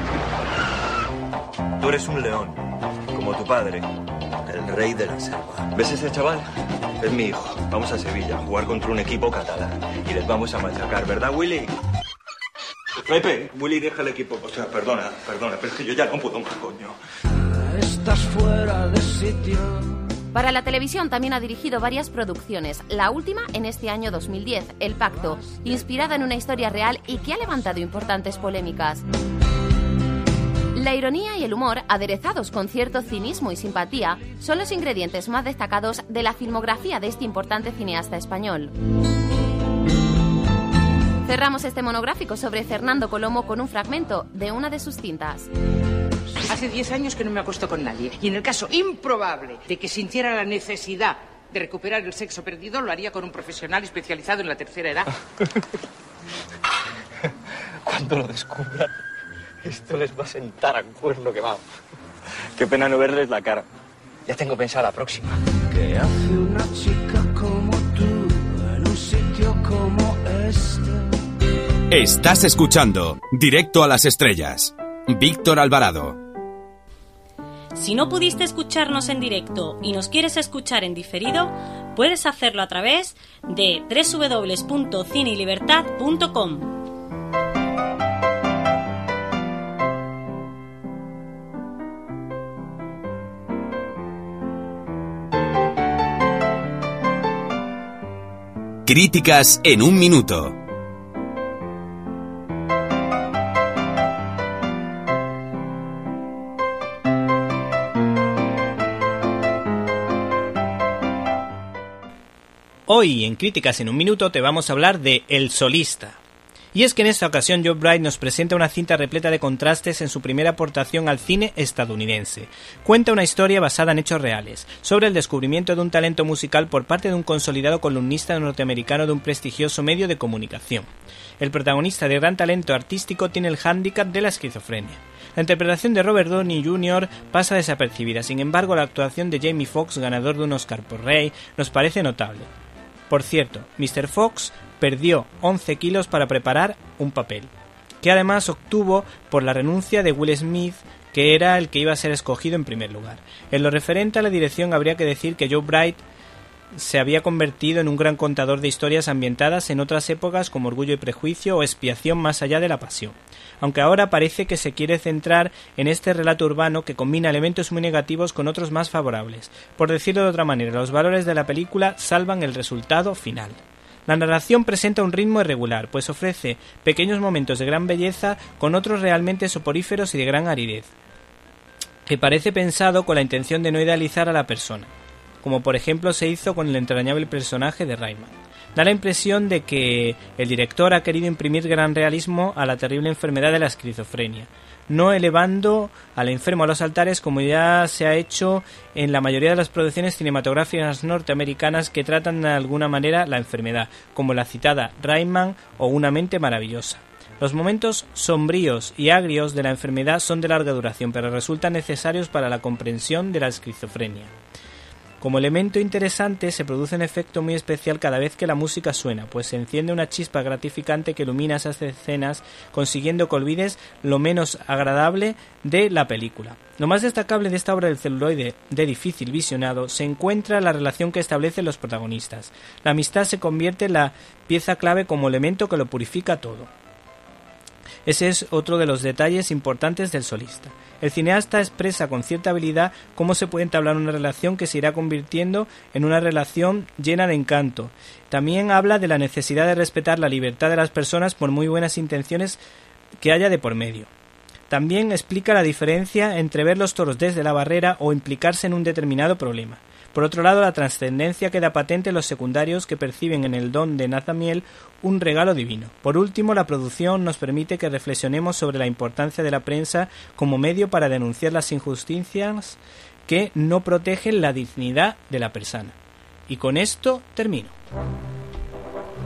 Speaker 2: Tú eres un león, como tu padre, el rey de la selva. ¿Ves ese chaval? Es mi hijo. Vamos a Sevilla a jugar contra un equipo catalán y les vamos a machacar, ¿verdad, Willy? Pepe, Willy, deja el equipo. O sea, perdona, pero es que yo ya no puedo más, coño.
Speaker 13: Estás fuera de sitio.
Speaker 19: Para la televisión también ha dirigido varias producciones, la última en este año 2010, El Pacto, inspirada en una historia real y que ha levantado importantes polémicas. La ironía y el humor, aderezados con cierto cinismo y simpatía, son los ingredientes más destacados de la filmografía de este importante cineasta español. Cerramos este monográfico sobre Fernando Colomo con un fragmento de una de sus cintas.
Speaker 22: Hace 10 años que no me acuesto con nadie, y en el caso improbable de que sintiera la necesidad de recuperar el sexo perdido, lo haría con un profesional especializado en la tercera edad.
Speaker 2: Cuando lo descubran, esto les va a sentar a cuerno que va. Qué pena no verles la cara. Ya tengo pensada la próxima.
Speaker 13: ¿Qué hace una chica como tú en un sitio como este?
Speaker 1: Estás escuchando Directo a las Estrellas. Víctor Alvarado.
Speaker 4: Si no pudiste escucharnos en directo y nos quieres escuchar en diferido, puedes hacerlo a través de www.cineylibertad.com.
Speaker 1: Críticas en un minuto.
Speaker 3: Hoy en Críticas en un minuto te vamos a hablar de El Solista. Y es que en esta ocasión Joe Bright nos presenta una cinta repleta de contrastes en su primera aportación al cine estadounidense. Cuenta una historia basada en hechos reales, sobre el descubrimiento de un talento musical por parte de un consolidado columnista norteamericano de un prestigioso medio de comunicación. El protagonista de gran talento artístico tiene el hándicap de la esquizofrenia. La interpretación de Robert Downey Jr. pasa desapercibida, sin embargo la actuación de Jamie Foxx, ganador de un Oscar por Ray, nos parece notable. Por cierto, Mr. Fox perdió 11 kilos para preparar un papel, que además obtuvo por la renuncia de Will Smith, que era el que iba a ser escogido en primer lugar. En lo referente a la dirección habría que decir que Joe Bright se había convertido en un gran contador de historias ambientadas en otras épocas como Orgullo y Prejuicio o Expiación más allá de la pasión, aunque ahora parece que se quiere centrar en este relato urbano que combina elementos muy negativos con otros más favorables. Por decirlo de otra manera, los valores de la película salvan el resultado final. La narración presenta un ritmo irregular, pues ofrece pequeños momentos de gran belleza con otros realmente soporíferos y de gran aridez, que parece pensado con la intención de no idealizar a la persona, como por ejemplo se hizo con el entrañable personaje de Rayman. Da la impresión de que el director ha querido imprimir gran realismo a la terrible enfermedad de la esquizofrenia, no elevando al enfermo a los altares como ya se ha hecho en la mayoría de las producciones cinematográficas norteamericanas que tratan de alguna manera la enfermedad, como la citada Rayman o Una mente maravillosa. Los momentos sombríos y agrios de la enfermedad son de larga duración, pero resultan necesarios para la comprensión de la esquizofrenia. Como elemento interesante, se produce un efecto muy especial cada vez que la música suena, pues se enciende una chispa gratificante que ilumina esas escenas, consiguiendo que olvides lo menos agradable de la película. Lo más destacable de esta obra del celuloide de difícil visionado se encuentra la relación que establecen los protagonistas. La amistad se convierte en la pieza clave como elemento que lo purifica todo. Ese es otro de los detalles importantes del Solista. El cineasta expresa con cierta habilidad cómo se puede entablar una relación que se irá convirtiendo en una relación llena de encanto. También habla de la necesidad de respetar la libertad de las personas por muy buenas intenciones que haya de por medio. También explica la diferencia entre ver los toros desde la barrera o implicarse en un determinado problema. Por otro lado, la trascendencia queda patente en los secundarios que perciben en el don de Nathaniel un regalo divino. Por último, la producción nos permite que reflexionemos sobre la importancia de la prensa como medio para denunciar las injusticias que no protegen la dignidad de la persona. Y con esto termino.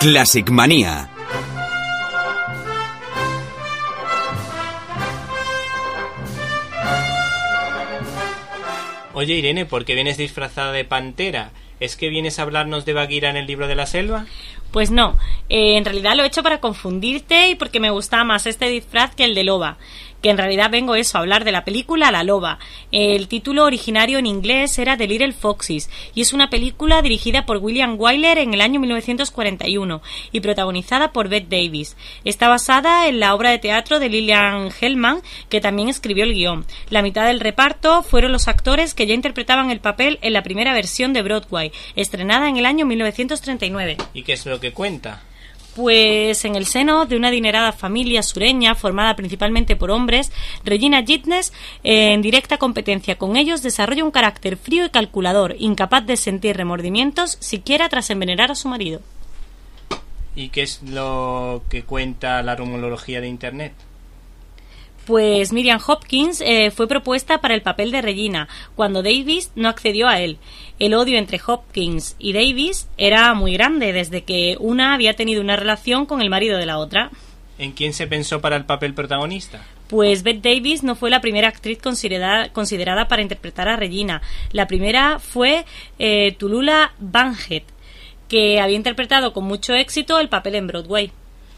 Speaker 1: Classic Manía.
Speaker 3: Oye, Irene, ¿por qué vienes disfrazada de pantera? ¿Es que vienes a hablarnos de Bagheera en el libro de la selva?
Speaker 4: Pues no, en realidad lo he hecho para confundirte y porque me gustaba más este disfraz que el de loba. Que en realidad vengo a hablar de la película La Loba. El título originario en inglés era The Little Foxes y es una película dirigida por William Wyler en el año 1941 y protagonizada por Bette Davis. Está basada en la obra de teatro de Lillian Hellman, que también escribió el guión. La mitad del reparto fueron los actores que ya interpretaban el papel en la primera versión de Broadway, estrenada en el año 1939.
Speaker 3: ¿Y qué es lo que cuenta?
Speaker 4: Pues en el seno de una adinerada familia sureña formada principalmente por hombres, Regina Gitnes, en directa competencia con ellos, desarrolla un carácter frío y calculador, incapaz de sentir remordimientos siquiera tras envenenar a su marido.
Speaker 3: ¿Y qué es lo que cuenta la rumorología de Internet?
Speaker 4: Pues Miriam Hopkins fue propuesta para el papel de Regina, cuando Davis no accedió a él. El odio entre Hopkins y Davis era muy grande, desde que una había tenido una relación con el marido de la otra.
Speaker 3: ¿En quién se pensó para el papel protagonista?
Speaker 4: Pues Bette Davis no fue la primera actriz considerada para interpretar a Regina. La primera fue Tallulah Bankhead, que había interpretado con mucho éxito el papel en Broadway.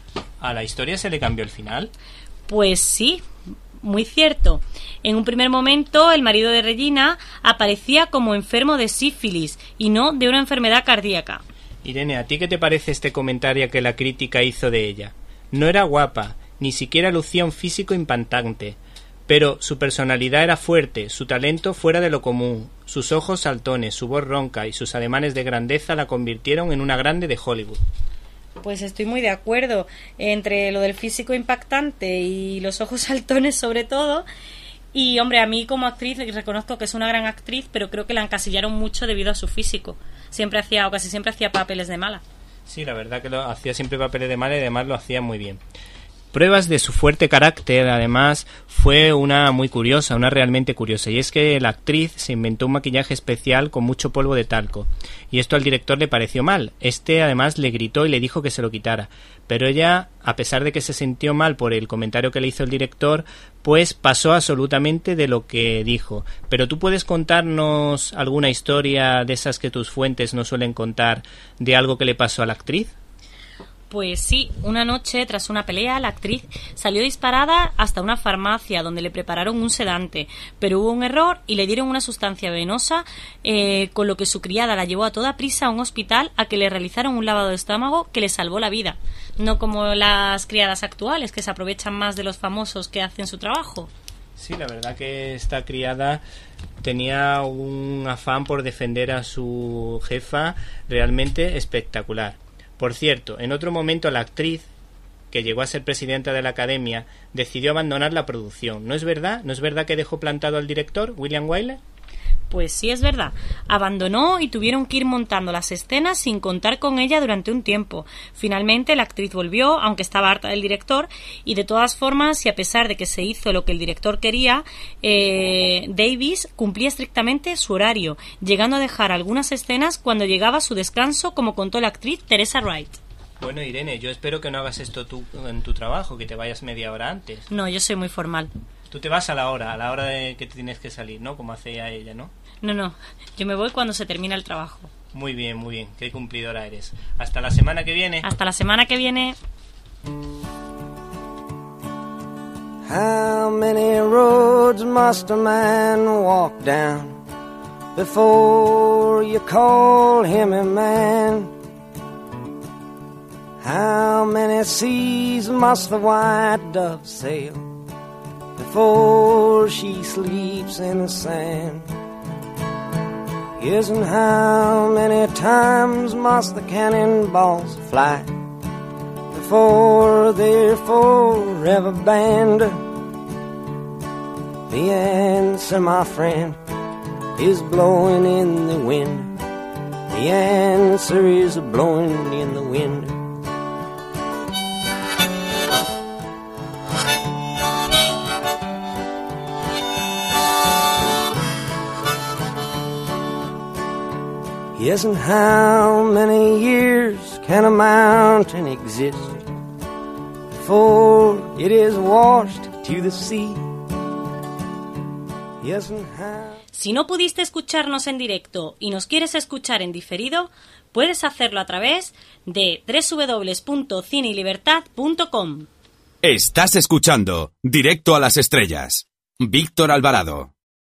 Speaker 3: ¿A la historia se le cambió el final?
Speaker 4: Pues sí, muy cierto. En un primer momento, el marido de Regina aparecía como enfermo de sífilis y no de una enfermedad cardíaca.
Speaker 3: Irene, ¿a ti qué te parece este comentario que la crítica hizo de ella? No era guapa, ni siquiera lucía un físico impactante, pero su personalidad era fuerte, su talento fuera de lo común, sus ojos saltones, su voz ronca y sus ademanes de grandeza la convirtieron en una grande de Hollywood.
Speaker 4: Pues estoy muy de acuerdo entre lo del físico impactante y los ojos saltones sobre todo. Y hombre, a mí como actriz reconozco que es una gran actriz, pero creo que la encasillaron mucho debido a su físico. Casi siempre hacía papeles de mala.
Speaker 3: Sí, la verdad que hacía siempre papeles de mala y además lo hacía muy bien. Pruebas de su fuerte carácter, además, fue una muy curiosa, una realmente curiosa, y es que la actriz se inventó un maquillaje especial con mucho polvo de talco, y esto al director le pareció mal. Este además le gritó y le dijo que se lo quitara, pero ella, a pesar de que se sintió mal por el comentario que le hizo el director, pues pasó absolutamente de lo que dijo. Pero tú puedes contarnos alguna historia de esas que tus fuentes no suelen contar, de algo que le pasó a la actriz.
Speaker 4: Pues sí, una noche, tras una pelea, la actriz salió disparada hasta una farmacia donde le prepararon un sedante, pero hubo un error y le dieron una sustancia venenosa, con lo que su criada la llevó a toda prisa a un hospital a que le realizaron un lavado de estómago que le salvó la vida. No como las criadas actuales, que se aprovechan más de los famosos que hacen su trabajo.
Speaker 3: Sí, la verdad que esta criada tenía un afán por defender a su jefa realmente espectacular. Por cierto, en otro momento la actriz, que llegó a ser presidenta de la Academia, decidió abandonar la producción. ¿No es verdad? ¿No es verdad que dejó plantado al director, William Wyler?
Speaker 4: Pues sí, es verdad. Abandonó y tuvieron que ir montando las escenas sin contar con ella durante un tiempo. Finalmente la actriz volvió, aunque estaba harta del director, y de todas formas, y a pesar de que se hizo lo que el director quería, Davis cumplía estrictamente su horario, llegando a dejar algunas escenas cuando llegaba su descanso, como contó la actriz Teresa Wright.
Speaker 3: Bueno, Irene, yo espero que no hagas esto tú en tu trabajo, que te vayas media hora antes.
Speaker 4: No, yo soy muy formal.
Speaker 3: Tú te vas a la hora de que tienes que salir, ¿no? Como hacía ella, ¿no?
Speaker 4: No, yo me voy cuando se termina el trabajo.
Speaker 3: Muy bien, qué cumplidora eres. Hasta la semana que viene.
Speaker 4: Hasta la semana que viene.
Speaker 13: How many roads must a man walk down before you call him a man? How many seas must the white dove sail before she sleeps in the sand? Yes, and how many times must the cannonballs fly before they're forever banned? The answer, my friend, is blowing in the wind. The answer is blowing in the wind. Yes, and how many years can a mountain exist before it is washed to the sea? Yes, and how...
Speaker 4: Si no pudiste escucharnos en directo y nos quieres escuchar en diferido, puedes hacerlo a través de www.cineylibertad.com.
Speaker 1: Estás escuchando Directo a las Estrellas. Víctor Alvarado.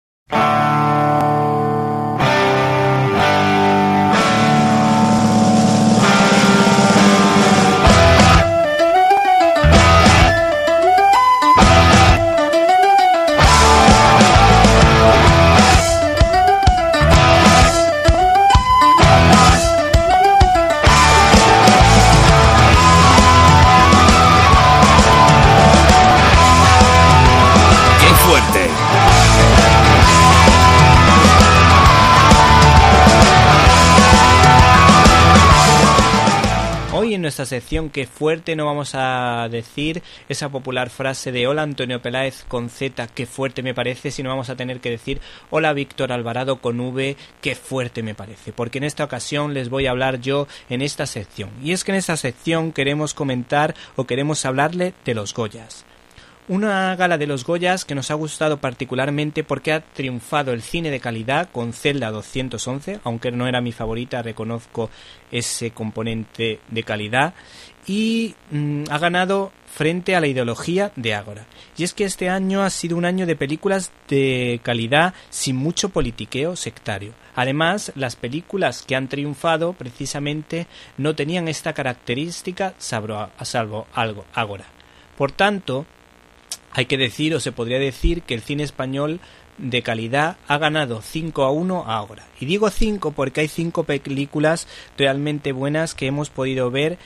Speaker 3: Hoy en nuestra sección Qué fuerte no vamos a decir esa popular frase de hola Antonio Peláez con Z, qué fuerte me parece, sino vamos a tener que decir hola Víctor Alvarado con V, qué fuerte me parece, porque en esta ocasión les voy a hablar yo en esta sección. Y es que en esta sección queremos comentar o queremos hablarle de los Goyas. Una gala de los Goyas que nos ha gustado particularmente porque ha triunfado el cine de calidad con Celda 211, aunque no era mi favorita, reconozco ese componente de calidad, y ha ganado frente a la ideología de Ágora. Y es que este año ha sido un año de películas de calidad sin mucho politiqueo sectario. Además, las películas que han triunfado precisamente no tenían esta característica salvo algo Ágora. Por tanto, hay que decir, o se podría decir, que el cine español de calidad ha ganado 5-1 ahora. Y digo 5 porque hay 5 películas realmente buenas que hemos podido ver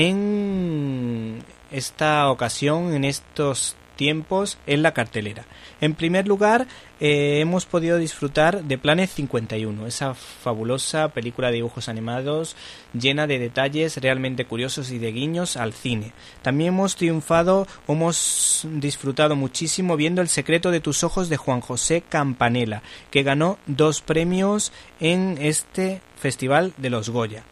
Speaker 3: en esta ocasión, en estos tiempos, en la cartelera. En primer lugar, hemos podido disfrutar de Planet 51, esa fabulosa película de dibujos animados llena de detalles realmente curiosos y de guiños al cine. También hemos disfrutado muchísimo viendo El secreto de tus ojos de Juan José Campanella, que ganó 2 premios en este Festival de los Goya.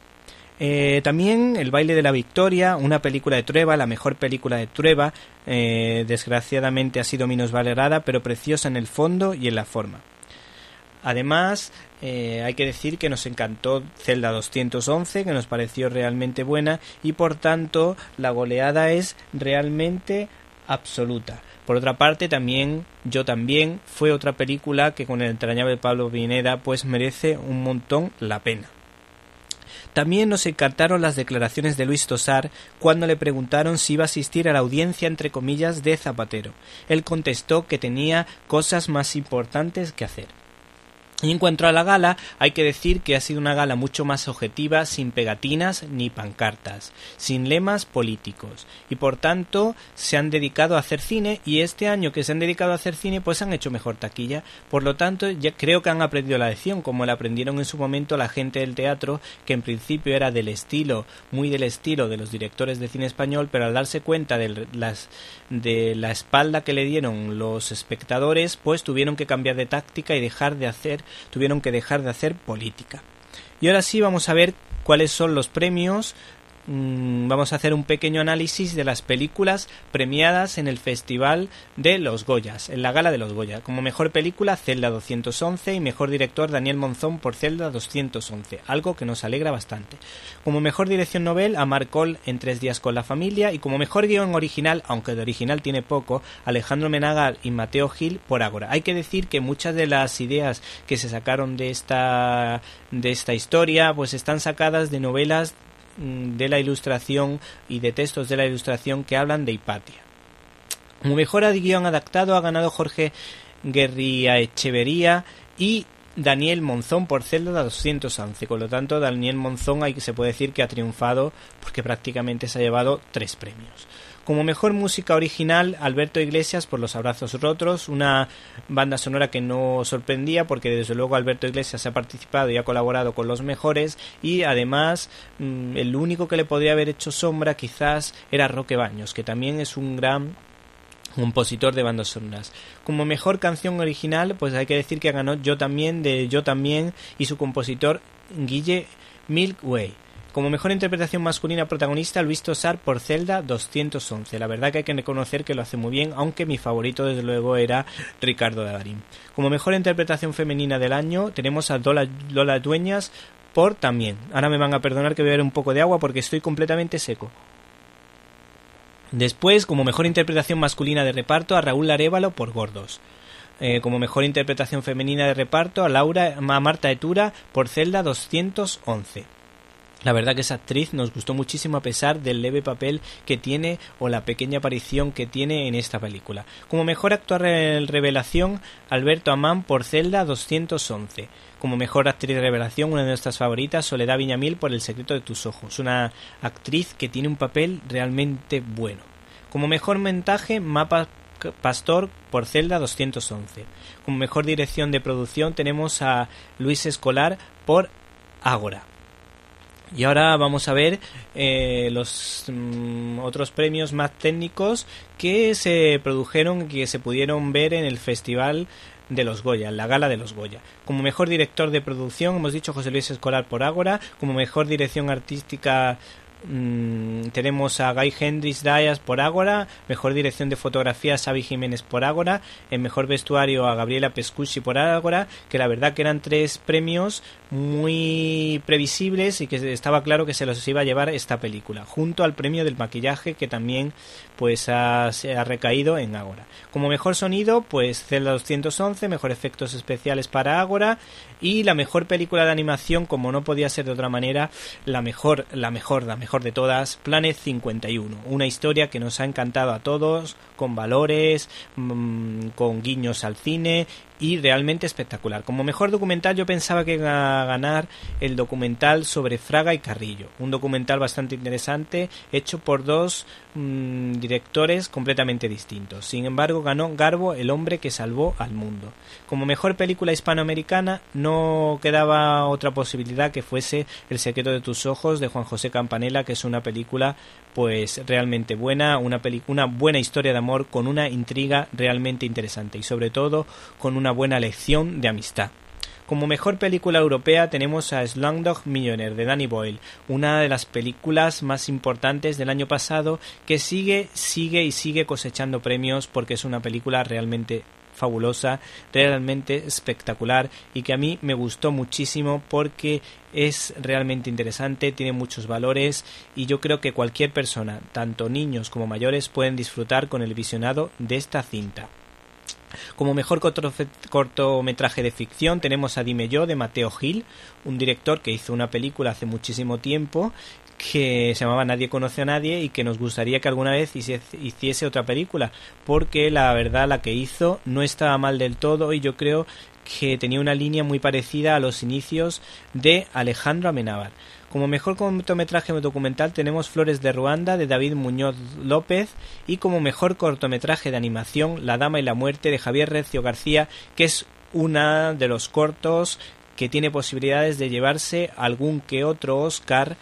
Speaker 3: También El baile de la victoria, una película de Trueba, la mejor película de Trueba, desgraciadamente ha sido minusvalorada, pero preciosa en el fondo y en la forma. Además, hay que decir que nos encantó Celda 211, que nos pareció realmente buena y por tanto la goleada es realmente absoluta. Por otra parte, Yo también fue otra película que con el entrañable Pablo Pineda pues merece un montón la pena. También nos encantaron las declaraciones de Luis Tosar cuando le preguntaron si iba a asistir a la audiencia entre comillas de Zapatero. Él contestó que tenía cosas más importantes que hacer. Y en cuanto a la gala, hay que decir que ha sido una gala mucho más objetiva, sin pegatinas ni pancartas, sin lemas políticos. Y por tanto, se han dedicado a hacer cine, y este año que se han dedicado a hacer cine, pues han hecho mejor taquilla. Por lo tanto, ya creo que han aprendido la lección, como la aprendieron en su momento la gente del teatro, que en principio era muy del estilo de los directores de cine español, pero al darse cuenta de la espalda que le dieron los espectadores, pues tuvieron que cambiar de táctica y tuvieron que dejar de hacer política. Y ahora sí vamos a ver cuáles son los premios. Vamos a hacer un pequeño análisis de las películas premiadas en el Festival de los Goyas, en la gala de los Goya. Como mejor película, Celda 211, y mejor director, Daniel Monzón por Celda 211, algo que nos alegra bastante. Como mejor dirección novel, Amar Coll en 3 días con la familia, y como mejor guión original, aunque de original tiene poco, Alejandro Menagar y Mateo Gil por Ágora. Hay que decir que muchas de las ideas que se sacaron de esta historia pues están sacadas de novelas de la Ilustración y de textos de la Ilustración que hablan de Hipatia. Como mejor guión adaptado ha ganado Jorge Guerriaecheverría y Daniel Monzón por Celda 211. Con lo tanto, Daniel Monzón se puede decir que ha triunfado porque prácticamente se ha llevado 3 premios. Como mejor música original, Alberto Iglesias por Los abrazos rotos, una banda sonora que no sorprendía porque desde luego Alberto Iglesias ha participado y ha colaborado con los mejores, y además el único que le podría haber hecho sombra quizás era Roque Baños, que también es un gran compositor de bandas sonoras. Como mejor canción original, pues hay que decir que ganó Yo también, de Yo también, y su compositor Guille Milkway. Como mejor interpretación masculina protagonista, Luis Tosar por Zelda 211. La verdad que hay que reconocer que lo hace muy bien, aunque mi favorito desde luego era Ricardo Darín. Como mejor interpretación femenina del año tenemos a Lola Dueñas por También. Ahora me van a perdonar que voy a beber un poco de agua porque estoy completamente seco. Después, como mejor interpretación masculina de reparto, a Raúl Arévalo por Gordos. Como mejor interpretación femenina de reparto, a Marta Etura por Zelda 211. La verdad que esa actriz nos gustó muchísimo a pesar del leve papel que tiene o la pequeña aparición que tiene en esta película. Como mejor actor revelación, Alberto Amán por Zelda 211. Como mejor actriz revelación, una de nuestras favoritas, Soledad Viñamil por El secreto de tus ojos. Una actriz que tiene un papel realmente bueno. Como mejor montaje, Mapa Pastor por Zelda 211. Como mejor dirección de producción tenemos a Luis Escolar por Ágora. Y ahora vamos a ver los otros premios más técnicos que se produjeron y que se pudieron ver en el Festival de los Goya, en la Gala de los Goya. Como mejor director de producción hemos dicho José Luis Escolar por Ágora. Como mejor dirección artística tenemos a Guy Hendrix Díaz por Ágora. Mejor dirección de fotografía Xavi Jiménez por Ágora. En mejor vestuario a Gabriela Pescucci por Ágora, que la verdad que eran 3 premios muy previsibles y que estaba claro que se los iba a llevar esta película, junto al premio del maquillaje que también pues se ha recaído en Ágora. Como mejor sonido, pues Zelda 211, mejor efectos especiales para Ágora, y la mejor película de animación, como no podía ser de otra manera, la mejor de todas, Planet 51, una historia que nos ha encantado a todos, con valores, con guiños al cine y realmente espectacular. Como mejor documental yo pensaba que iba a ganar el documental sobre Fraga y Carrillo, un documental bastante interesante hecho por 2 directores completamente distintos. Sin embargo, ganó Garbo, El hombre que salvó al mundo. Como mejor película hispanoamericana no quedaba otra posibilidad que fuese El secreto de tus ojos de Juan José Campanella, que es una película pues realmente buena, una buena historia de amor con una intriga realmente interesante y sobre todo con una buena lección de amistad. Como mejor película europea tenemos a Slumdog Millionaire de Danny Boyle, una de las películas más importantes del año pasado que sigue cosechando premios porque es una película realmente fabulosa, realmente espectacular y que a mí me gustó muchísimo porque es realmente interesante, tiene muchos valores y yo creo que cualquier persona, tanto niños como mayores, pueden disfrutar con el visionado de esta cinta. Como mejor cortometraje de ficción tenemos a Dime Yo de Mateo Gil, un director que hizo una película hace muchísimo tiempo que se llamaba Nadie conoce a nadie y que nos gustaría que alguna vez hiciese otra película, porque la verdad la que hizo no estaba mal del todo y yo creo que tenía una línea muy parecida a los inicios de Alejandro Amenábar. Como mejor cortometraje documental tenemos Flores de Ruanda de David Muñoz López y como mejor cortometraje de animación La Dama y la Muerte de Javier Recio García, que es una de los cortos que tiene posibilidades de llevarse algún que otro Oscar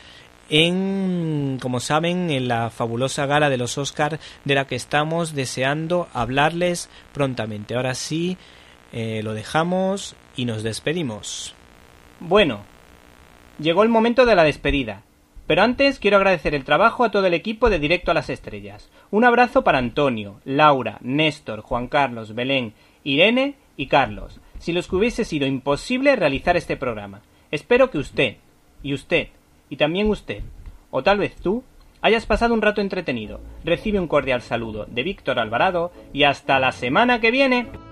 Speaker 3: como saben, en la fabulosa gala de los Oscar de la que estamos deseando hablarles prontamente. Ahora sí, lo dejamos y nos despedimos. Bueno, llegó el momento de la despedida, pero antes quiero agradecer el trabajo a todo el equipo de Directo a las Estrellas. Un abrazo para Antonio, Laura, Néstor, Juan Carlos, Belén, Irene y Carlos, sin los que hubiese sido imposible realizar este programa. Espero que usted, y también usted, o tal vez tú, hayas pasado un rato entretenido. Recibe un cordial saludo de Víctor Alvarado y hasta la semana que viene.